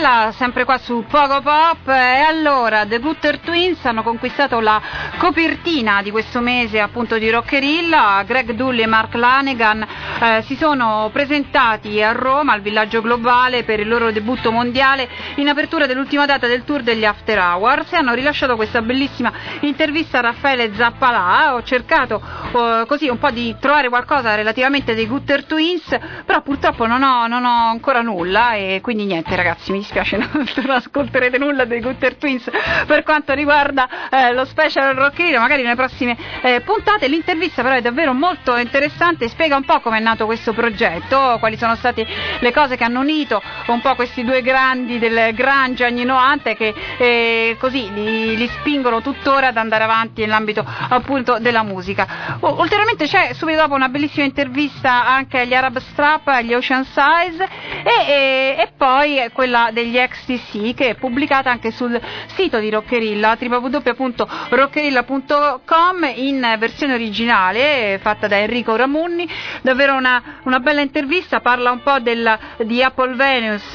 S3: Rockerilla, sempre qua su Pogo Pop. E allora, The Gutter Twins hanno conquistato la copertina di questo mese appunto di Rockerilla. Greg Dulli e Mark Lanegan si sono presentati a Roma al Villaggio Globale per il loro debutto mondiale in apertura dell'ultima data del tour degli After Hours e hanno rilasciato questa bellissima intervista a Raffaele Zappalà. Ho cercato così un po' di trovare qualcosa relativamente dei Gutter Twins, però purtroppo non ho ancora nulla e quindi niente ragazzi, mi dispiace, non ascolterete nulla dei Gutter Twins per quanto riguarda lo special Rockerilla, magari nelle prossime puntate. L'intervista però è davvero molto interessante, spiega un po' come è nato questo progetto, quali sono state le cose che hanno unito un po' questi due grandi del grunge anni 90 che così li spingono tuttora ad andare avanti nell'ambito appunto della musica. Ulteriormente c'è subito dopo una bellissima intervista anche agli Arab Strap, agli Ocean Size e poi quella degli XTC che è pubblicata anche sul sito di Rockerilla, www.rockerilla.com in versione originale fatta da Enrico Ramunni. Davvero una bella intervista, parla un po' di Apple Venus,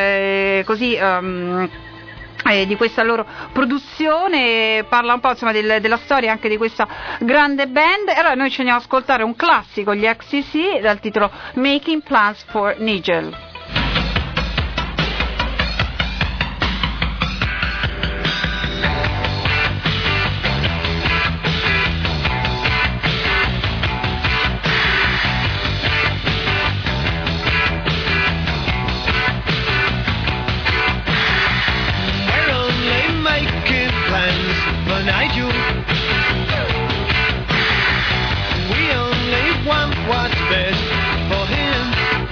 S3: di questa loro produzione, parla un po' insomma della storia anche di questa grande band. E allora noi ci andiamo ad ascoltare un classico, gli XTC, dal titolo Making Plans for Nigel.
S9: Nigel, we only want what's best for him.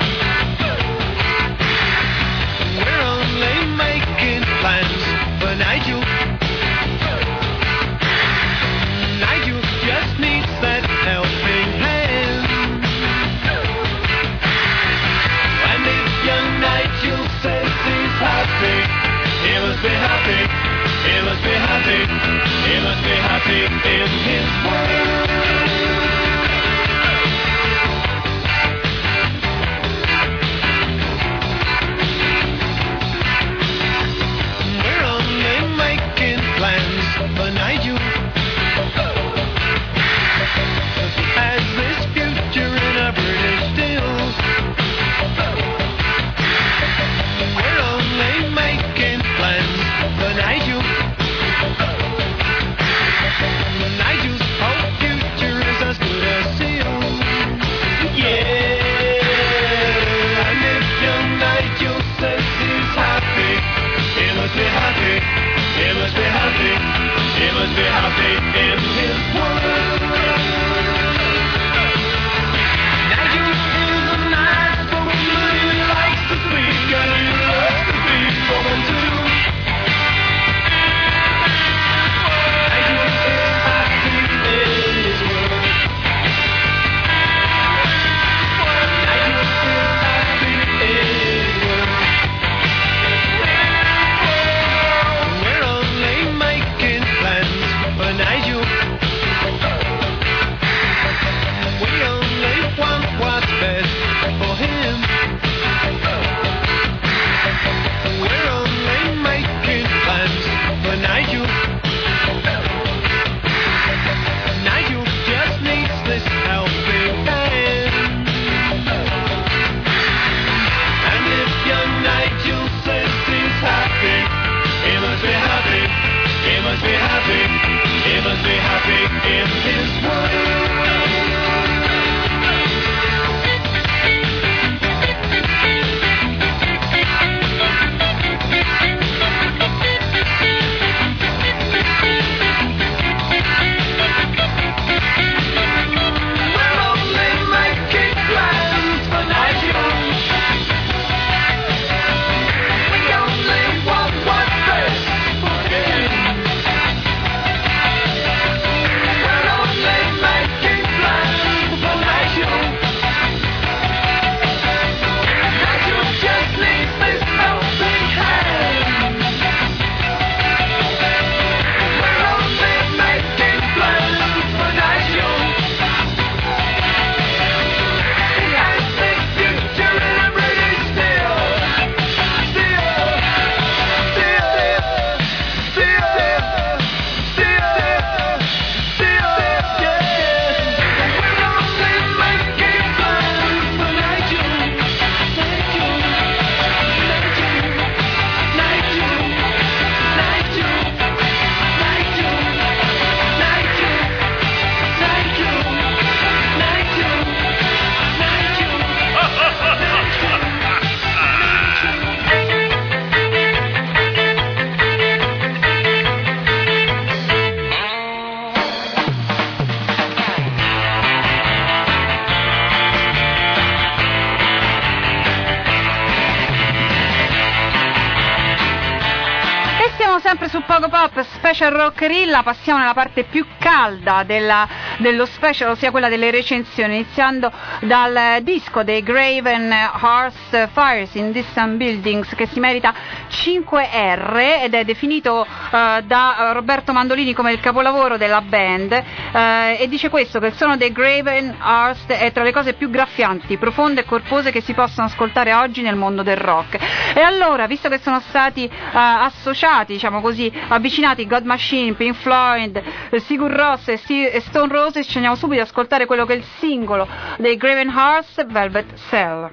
S9: We're only making plans for Nigel. Nigel just needs that helping hand. And if young Nigel says he's happy, he must be happy. He must be happy, he must be happy in his world. We're only making plans for Nigel. He has this future in a British deal. We're only making plans for Nigel. Nigel's whole future is as good as sealed. Yeah, and if young Nigel says he's happy, he must be happy, he must be happy, he must be happy in his world. Nigel is a nice woman, he likes to speak and he loves to be woman too. Nigel
S3: su Pogo Pop, Special Rockerilla. Passiamo nella parte più calda dello special, ossia quella delle recensioni, iniziando dal disco dei Graven Horse Fires in Distant Buildings, che si merita 5R ed è definito da Roberto Mandolini come il capolavoro della band, e dice questo, che il suono dei Graven Horse è tra le cose più graffianti, profonde e corpose che si possono ascoltare oggi nel mondo del rock. E allora, visto che sono stati associati, diciamo così, avvicinati God Machine, Pink Floyd, Sigur Rós e Stone Roses, ci andiamo subito ad ascoltare quello che è il singolo dei Graven Horse, Velvet Cell.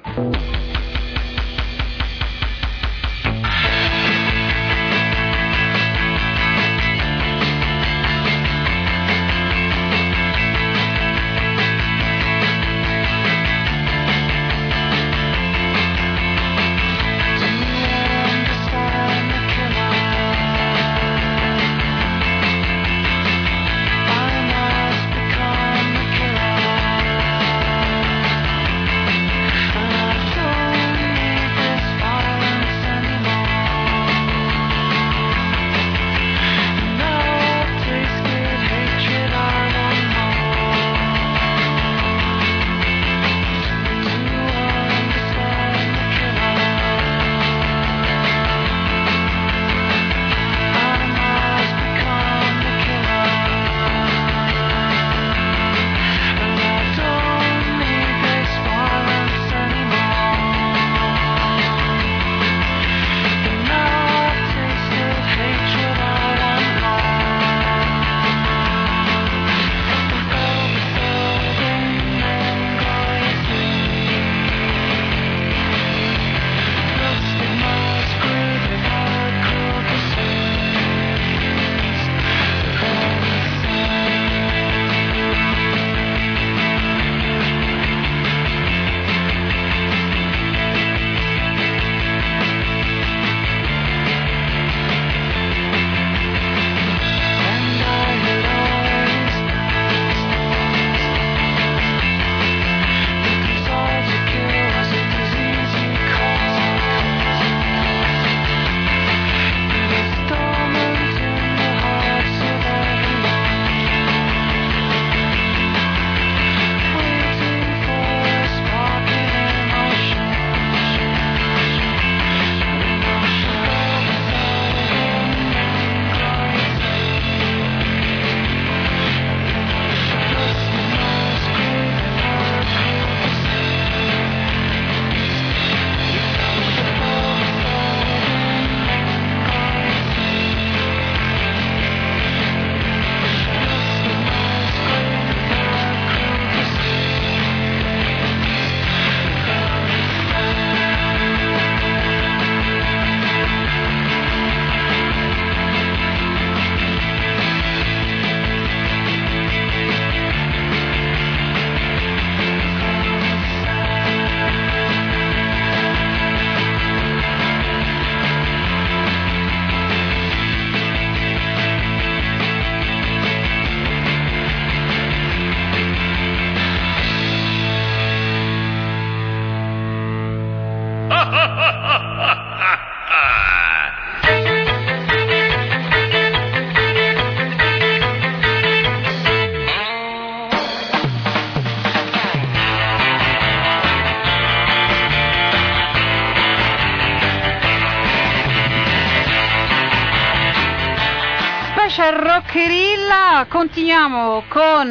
S3: Rockerilla, continuiamo con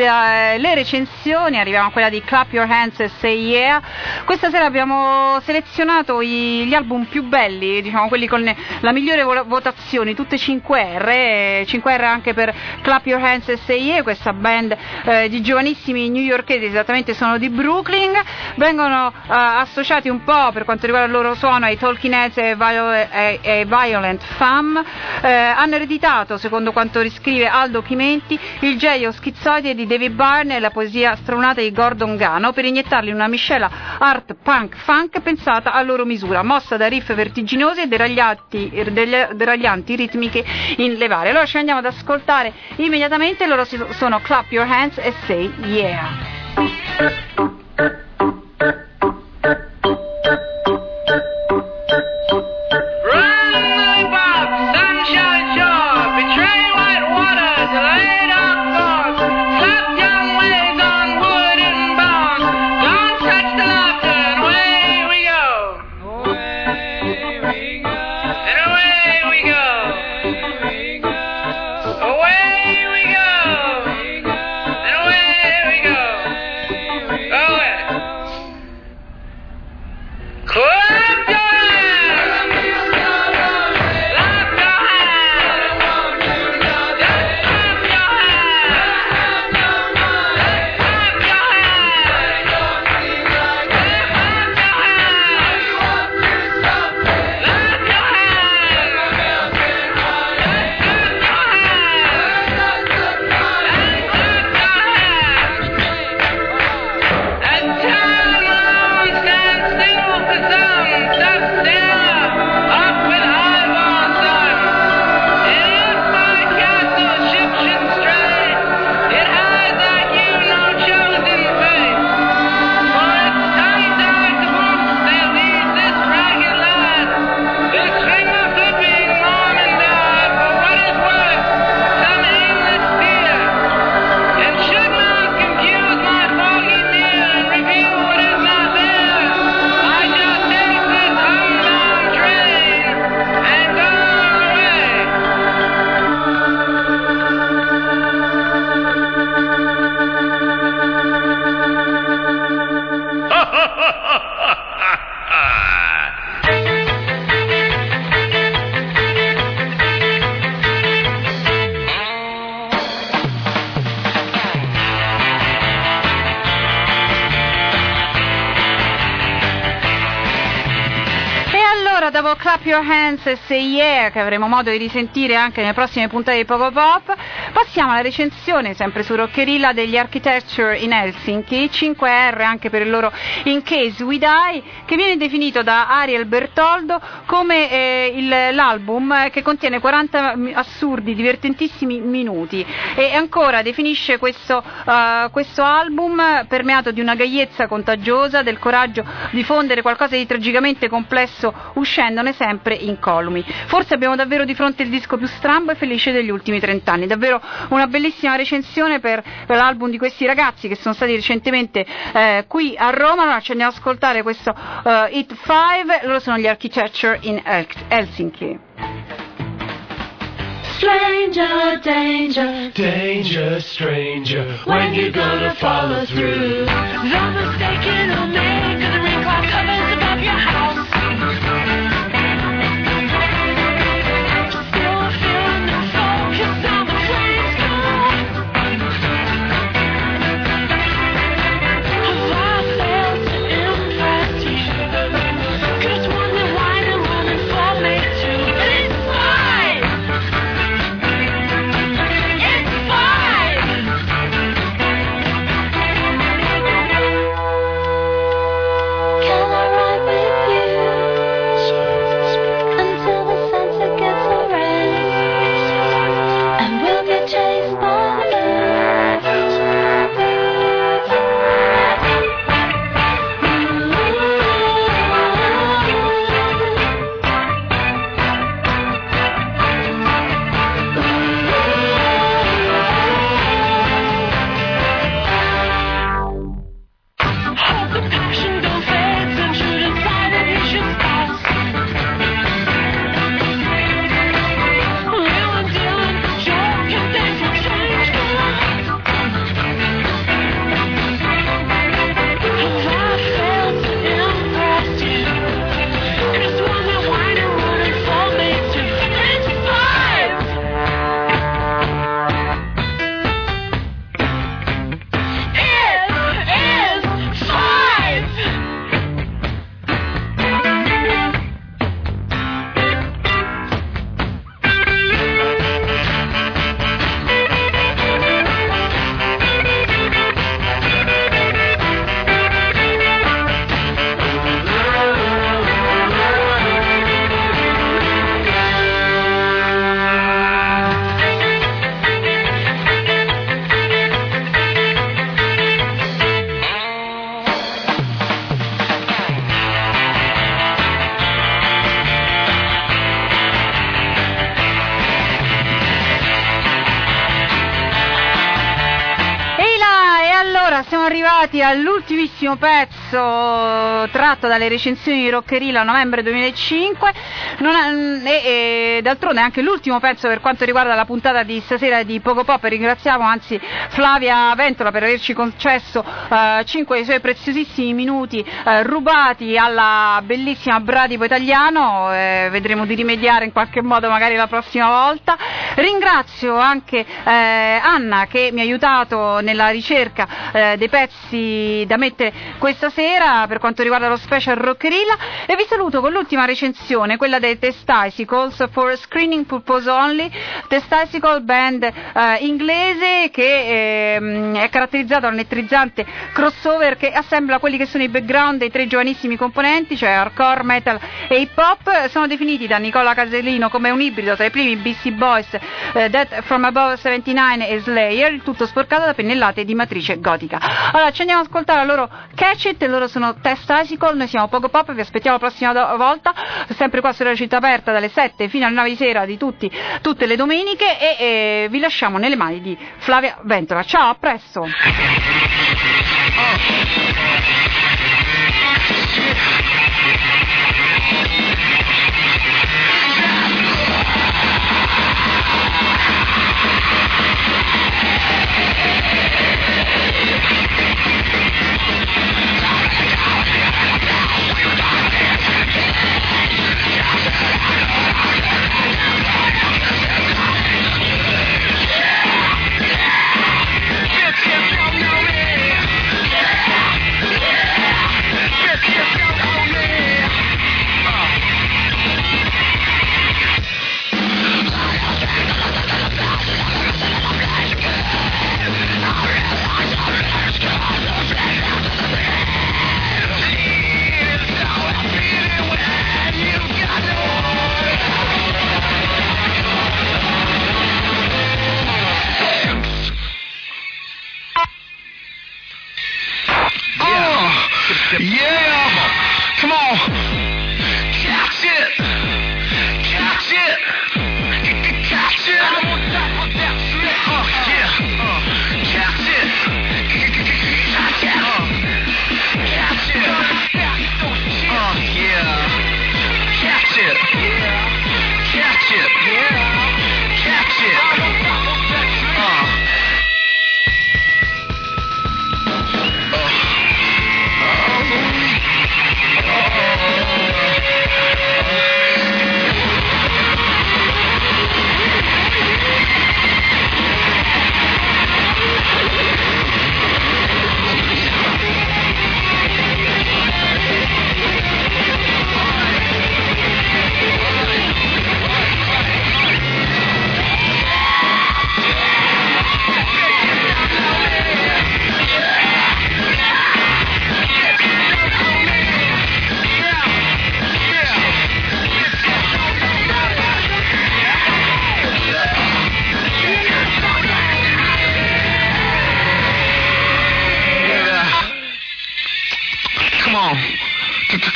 S3: le recensioni, arriviamo a quella di Clap Your Hands and Say Yeah. Questa sera abbiamo selezionato gli album più belli, diciamo quelli con la migliore votazione, tutte 5R anche per Clap Your Hands and Say Yeah, questa band di giovanissimi newyorkesi, esattamente sono di Brooklyn, vengono associati un po' per quanto riguarda il loro suono ai Talking Heads e Violent Femme, hanno ereditato, secondo quanto riscrive Aldo Chimenti, il genio schizoide di David Byrne e la poesia stronata di Gordon Gano per iniettarli in una miscela art punk funk pensata a loro misura, mossa da riff vertiginosi e deraglianti ritmiche in levare. Allora ci andiamo ad ascoltare immediatamente, loro sono Clap Your Hands and Say Yeah.
S10: Run, Bob, sunshine show.
S3: Clap Your Hands e Say Yeah, che avremo modo di risentire anche nelle prossime puntate di Pogo Pop. Passiamo alla recensione, sempre su Rockerilla, degli Architecture in Helsinki, 5R anche per il loro In Case We Die, che viene definito da Ariel Bertoldo come l'album che contiene 40 assurdi, divertentissimi minuti, e ancora definisce questo album permeato di una gaiezza contagiosa, del coraggio di fondere qualcosa di tragicamente complesso uscendone sempre incolumi. Forse abbiamo davvero di fronte il disco più strambo e felice degli ultimi 30 anni. Davvero una bellissima recensione per l'album di questi ragazzi che sono stati recentemente qui a Roma. Allora ci andiamo ad ascoltare questo Hit 5, loro sono gli Architecture in Helsinki.
S10: Stranger, danger, danger, stranger, when you gonna follow through? The mistake you'll make, 'cause the rain cloud covers above your house. Still feeling the focus on the flames gone. Have I failed to impress you? 'Cause wonder why I'm running for me too. But it's fine. Can I ride with you until the sunset gets so red, and we'll get chased by birds? Hope the passion don't fade, since you decided you should pass. Real and dealing, joking, things will change. Have I failed to impress you? 'Cause wonder why you're running for me too. It's fine. It is fine.
S3: Ehi là, e allora siamo arrivati all'ultimissimo pezzo tratto dalle recensioni di Rockerilla novembre 2005 e d'altronde anche l'ultimo pezzo per quanto riguarda la puntata di stasera di Pogo Pop. Ringraziamo anzi Flavia Ventola per averci concesso 5 dei suoi preziosissimi minuti rubati alla bellissima Bradipo Italiano. Vedremo di rimediare in qualche modo magari la prossima volta. Ringrazio anche Anna che mi ha aiutato nella ricerca dei pezzi da mettere questa sera per quanto riguarda lo special Rockerilla, e vi saluto con l'ultima recensione, quella dei Testicles for Screening Purpose Only. Testicle, band inglese che è caratterizzato da un elettrizzante crossover che assembla quelli che sono i background dei 3 giovanissimi componenti, cioè hardcore, metal e hip hop. Sono definiti da Nicola Casalino come un ibrido tra i primi Beastie Boys, Death from Above 79 e Slayer, il tutto sporcato da pennellate di matrice gotica. Allora ci andiamo ad ascoltare la loro Catch It, loro sono Testicle, noi siamo Pogo Pop, vi aspettiamo la prossima volta, sempre qua sulla città aperta dalle 7 fino alle 9 di sera di tutte le domeniche, e vi lasciamo nelle mani di Flavia Ventola. Ciao, a presto!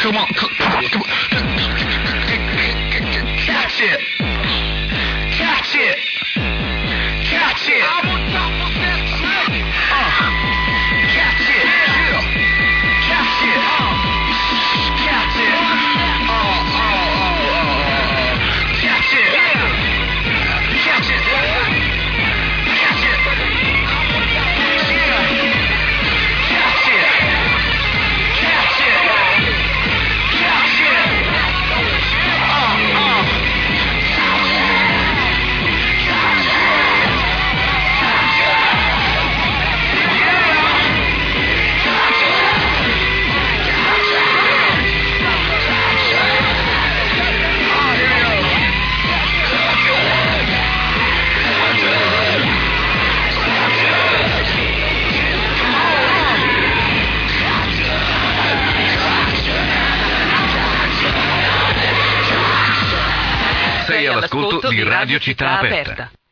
S7: Come on. Catch it. Catch it. Catch it. Catch it. Catch it. Catch it. Catch it. Catch it. Catch it.
S11: Sei all'ascolto di Radio Città Aperta.